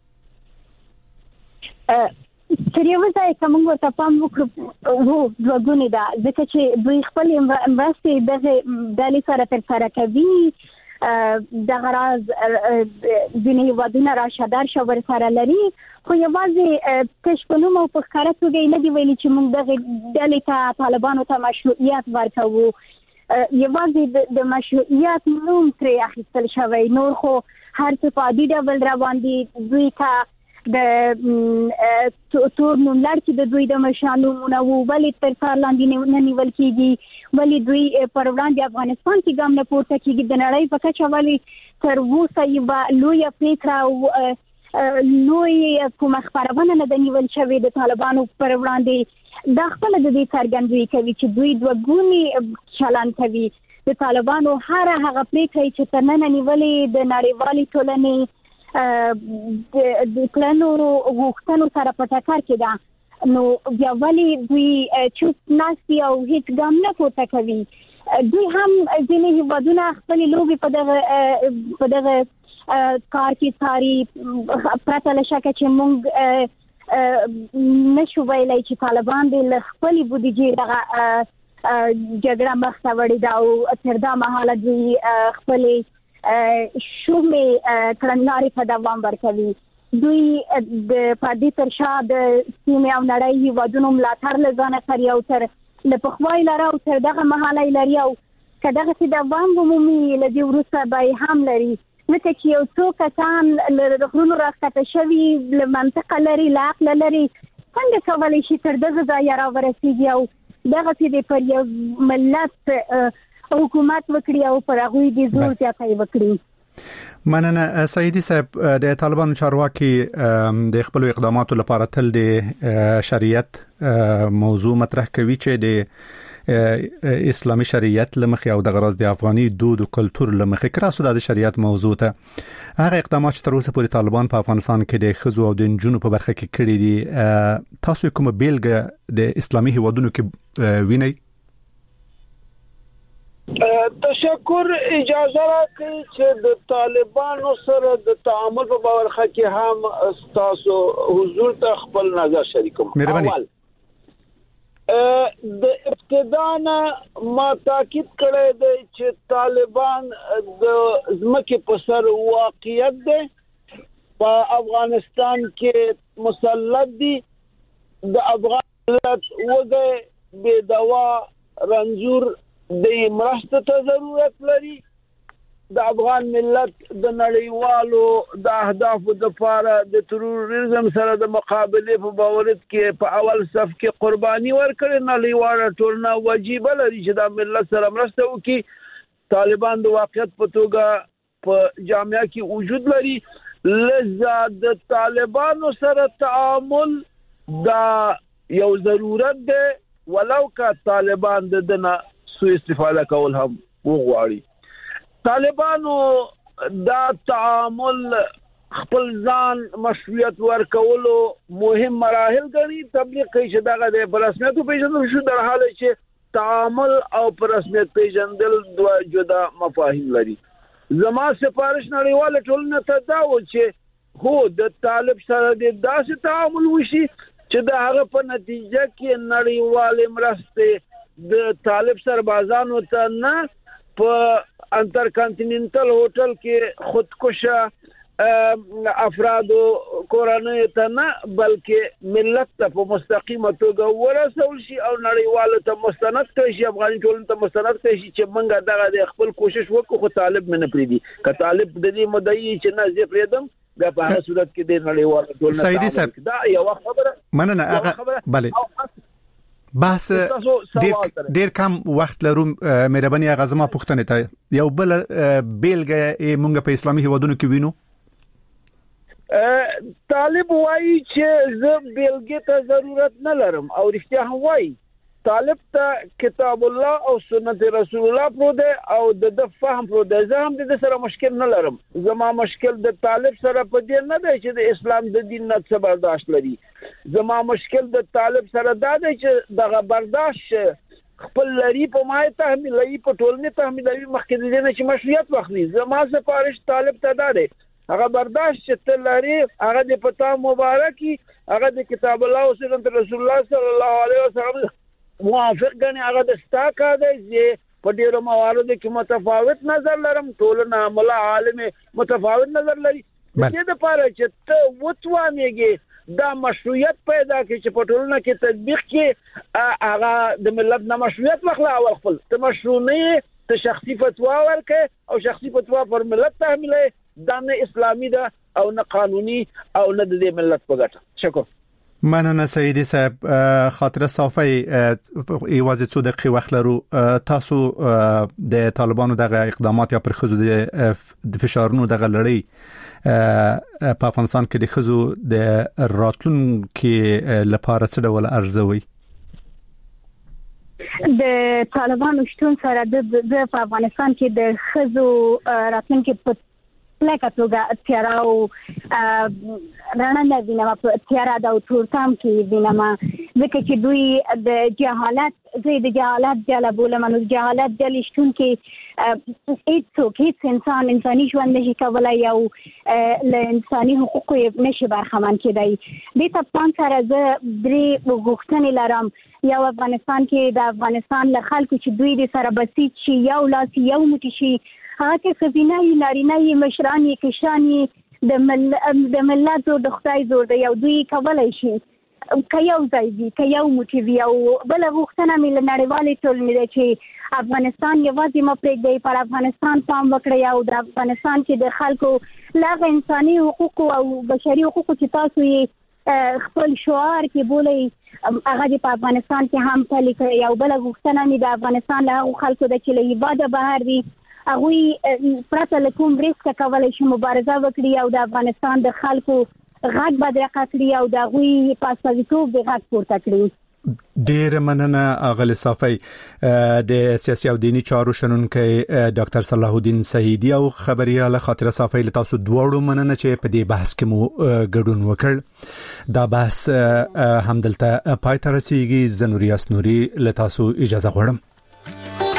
تر یو ځای کوم ورته پام وکړو وو دوګونی دا ځکه چې دوی خپل مرستې دغه د لسره تر سره کوي د غراز دیني ودونه راشدار شور سره لري، خو یوازې تشپنوم او پخکاره توګه نه دی ویلي چې موږ دغه ډلې ته طالبانو ته مشروعیت ورکوو، یوازې د مشروعیت نوم ترې اخیستل شوی، نور خو هر څه په عادي ډول روان دي. دوی ته د تور نوم لړ چې د دوی د مشانو مونږ ولې تر سر لاندې نه نیول کیږي، ولې دوی پر وړاندې افغانستان کې ګام نه پورته کیږي، د نړۍ په کچه ولې تر اوسه یې لوی فکر او لوی کوم خبرونه نه د نیول شوی د طالبانو پر وړاندې. دا خپل د دې څرګندوي کوي چې دوی دوګونی چلن کوي. د طالبانو هر هغه پریکړه چې تر نن نیولې د نړیوالې ټولنې د کلانو وختونو سره په ټکر کې ده، نو بیا ولې دوی چوپ ناسي او هیڅ ګام نه پورته کوي؟ دوی هم ځینې هیوادونه خپل لوبي په دغه په دغه کار کې ساري پرته له شکه چې موږ نشو ویلای چې طالبان د خپل بودیجې دغه جګړه مخ ته وړي دا او تر دا مهاله دوی خپل شومې کړنلاري په دوام ورکوي. دوی د پادي تر شا د سیمې او نړۍ هیوادونو ملاتړ لزانه کوي او تر له پخوای لاره او تر دغه مهاله لري او کداغه چې دوام ومومي لدی ورسره به هم لري، لکه چې یو څو کسان له غرونو راځي شوی له منطقه لري لاقل لري څنګه کولای شي تر دغه ځای را ورسیږي او دغه چې د پر یو ملت حکومت وکړي او پر هغه د زور زیاتای وکړي. مننه سعیدی صاحب. د طالبانو چارواکي د خپل اقداماتو لپاره تل د شریعت موضوع مطرح کوي چې د اسلامي شریعت لمخې او د غرض د افغاني دود او کلچر لمخې کراسو د شریعت موضوع ته هغه اقدامات چې تر اوسه پورې طالبان په افغانستان کې د خزو او د جنونو په برخه کې کړی دي، تاسو کومه بیلګه د اسلامي هیوادونو کې وینئ؟ تشکر. اجازه راکړئ چې د طالبانو سره د تعامل په برخه کې هم تاسو حضور ته خپل نظر شریکوم. مهرباني. د ابتداء ما تاکید کړی دی چې طالبان د ځمکې په سر واقعیت دی، په افغانستان کې مسلط دي، د افغان ملت وګړي بې دوا رنځور د مرستې ته ضرورت لري. د افغان ملت د نړیوالو د اهدافو د لپاره د تروریزم سره د مقابله په باورت کې په اول صف کې قرباني ورکړي. نړیواله ټولنه واجب لري چې د ملت سره مرسته وکړي. طالبان د واقعیت په توګه په جامعه کې وجود لري، لذا د طالبانو سره تعامل دا یو ضرورت دی، ولو که طالبان د دنه سوء استفاده کول هم وغواړي. طالبانو دا تعامل خپل ځان مشروعیت ورکولو مهم مراحل غني. تبلیغ کوي چې دغه د رسمیت پیژندل شو، در حال چې تعامل او رسمیت پیژندل دوه جدا مفاهیم لري. زما سفارش نړیواله ټولنه ته دا و چې هو د طالب سره د داسې تعامل وشي چې د هغه په نتیجه کې نړیواله مرسته د طالب سربازانو ته نه په انتر کانټیننټل هوټل کې خودکشه افراد کورانه ته نه بلکې ملت ته په مستقیمه توګه ورسول شي او نړیواله ته مستند کړي شي، افغاني ټولنه ته مستند کړي شي چې موږ دغه د خپل کوشش وکړو خو طالب نه پریدي. که طالب د دې مدعي چې نه زه پریدم بیا په هغه صورت کې د نړیواله ټولنه سعیدی صاحب دا یو خبره مننه هغه بله بحث ډیر ډیر کم وخت لرو. مهرباني هغه زما پوښتنه ته یو بل بیلګه مونږ په اسلامي هیوادونو کې وینو. طالب وایي چې زه بیلګې ته ضرورت نه لرم او رښتیا هم وایي. طالب ته کتاب الله او سنت رسول الله پرو دی او د فهم پرو دی. زه هم د سره مشکل نه لرم. زما مشکل د طالب سره په دې نه دی چې د اسلام د دین نه څه برداشت لري. زما مشکل د طالب سره دا دی چې دغه برداشت خپل لري په مای تحمیلوي په ټولنه تحمیلوي مخکې د دې چې مشروعیت واخلي. زما سفارش طالب ته دا دی هغه برداشت چې ته لري هغه د پتا مبارکي هغه د کتاب الله او سنت رسول الله صلی الله علیه وسلم موافق غني هغه د سٹاکا دی چې په ډیرو مواردو کې متفاوت نظر لرم. ټولنه عامله عالم متفاوت نظر لري. د دې لپاره چې ته وتوانېږي دا مشروعیت پیدا کړي چې په ټولنه کې تطبیق کې هغه د ملت نه مشروعیت واخلي او خپل ته مشروعي ته شخصي فتوا ورکړي او شخصي فتوا پر ملت تحمیلي دا نه اسلامي ده او نه قانوني او نه د ملت په ګټه. شکر. مننه سعیدی صاحب. خاطره صافی ایوازې څو دقیقې وخت لرو. تاسو د طالبانو دغه اقدامات یا پر خزو د فشارونو دغه لړۍ په افغانستان کې د خزو د راتلونکو لپاره څه ډول ارزوي؟ د طالبانو شتون سره د افغانستان کې د خزو راتلونکو په لکه توګه تیراو رڼا نه وینم په تیرا دا تورتام کې وینم ځکه چې دوی د جهالت زه د جهالت جلا بولم نو جهالت جل شتون کې هیڅ هیڅ انسان انساني ژوند نشي کولای او له انساني حقوقو نشي برخمن کېدای. د تپان سره زه درې غوښتنې لرم. یو افغانستان کې د افغانستان له خلکو چې دوی د سره بسیط شي یو لاس یو موټی شي هغه کې خزینه یې نارینه یې مشران یې کشان یې د مل د ملت او د خدای زور دی یو دوی کولای شي که یو ځای وي که یو موټی وي. او بله غوښتنه مې له نړیوالې ټولنې ده چې افغانستان یوازې مه پرېږدئ پر افغانستان پام وکړئ او د افغانستان کې د خلکو له هغه انساني حقوقو او بشري حقوقو چې تاسو یې خپل شعار کې بولي هغه د افغانستان کې هم پلي کړی او بل غوښتنه مې د افغانستان له خلکو د چې له عبادت بهر دي هغه پرته له کوم ریسک کولای شي مبارزه وکړي او د افغانستان د خلکو غږ بدرقه کړي او د غوي پاسپورتوب د غږ پورته کړي. ډېر مننه اغل صافي د سیاسي او دینی چارو شنونکي ډاکټر صلاح الدین سعیدی او خبرياله خاطر صافي له تاسو دوړو مننه چې په دې بحث کې مو ګډون وکړ. دا بحث همدلته پای ته رسیدي. زنوري اسنوري له تاسو اجازه غواړم.